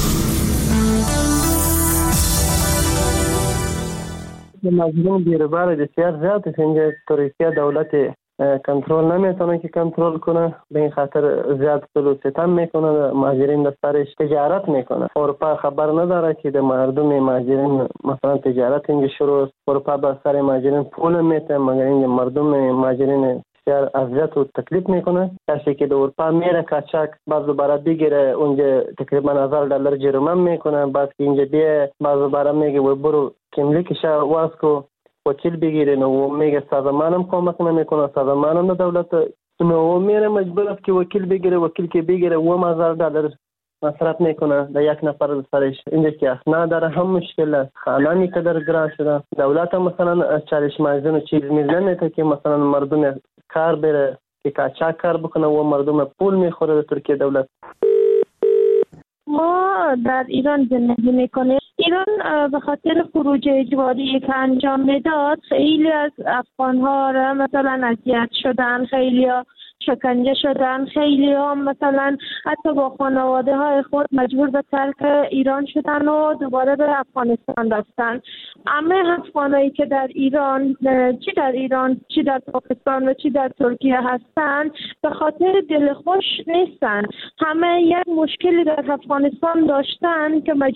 مجموع بیروبار بسیار زیاد است. اینجا تروریستی دولت کنترل نمیتونه که کنترل کنه، به این خاطر زیاد ظلم ستم میکنه. مهاجرین در سرش تجارت میکنه. اروپا خبر نداره که در مردم مهاجرین مثلا تجارت اینجا شروع است. اروپا بر سر مهاجرین پول میته، مگر اینجا مردم مهاجرین بسیار اذیت و تکلیف میکنه. کسی که در اروپا میره کاچاک بعض دوباره بگیره اونجا تقریبا هزار دلار جریمه میکنه. بعد که اینجا بیه بعض دوباره میگه و برو کملیکش واسکو وکیل بگیرین و میگه سازمانم کمک نمیکنه، سازمانم نه دولت نو میره مجبور است که وکیل بگیره. وکیل که بگیره و هزار دلار مصرف میکنه در یک نفر سرش. اینجا که اسناد داره هم مشکل است. خانانی که در گران شده. دولت هم مثلا چالش مجزون چیز میزنه که مثلا مردم کار بره که کاچاک کار بکنه و مردم پول میخوره. ترکیه دولت ما در ایران زندگی میکنیم. ایران به خاطر خروج اجباری که انجام میداد خیلی از افغان ها را مثلا اذیت شدن، خیلی شکنجه شدن، خیلی ها مثلا حتی با خانواده های خود مجبور به ترک ایران شدن و دوباره به افغانستان رفتن. همه افغانایی که در ایران، چی در ایران، چی در پاکستان و چی در ترکیه هستند، به خاطر دلخوش نیستن. همه یک مشکلی در افغانستان داشتن که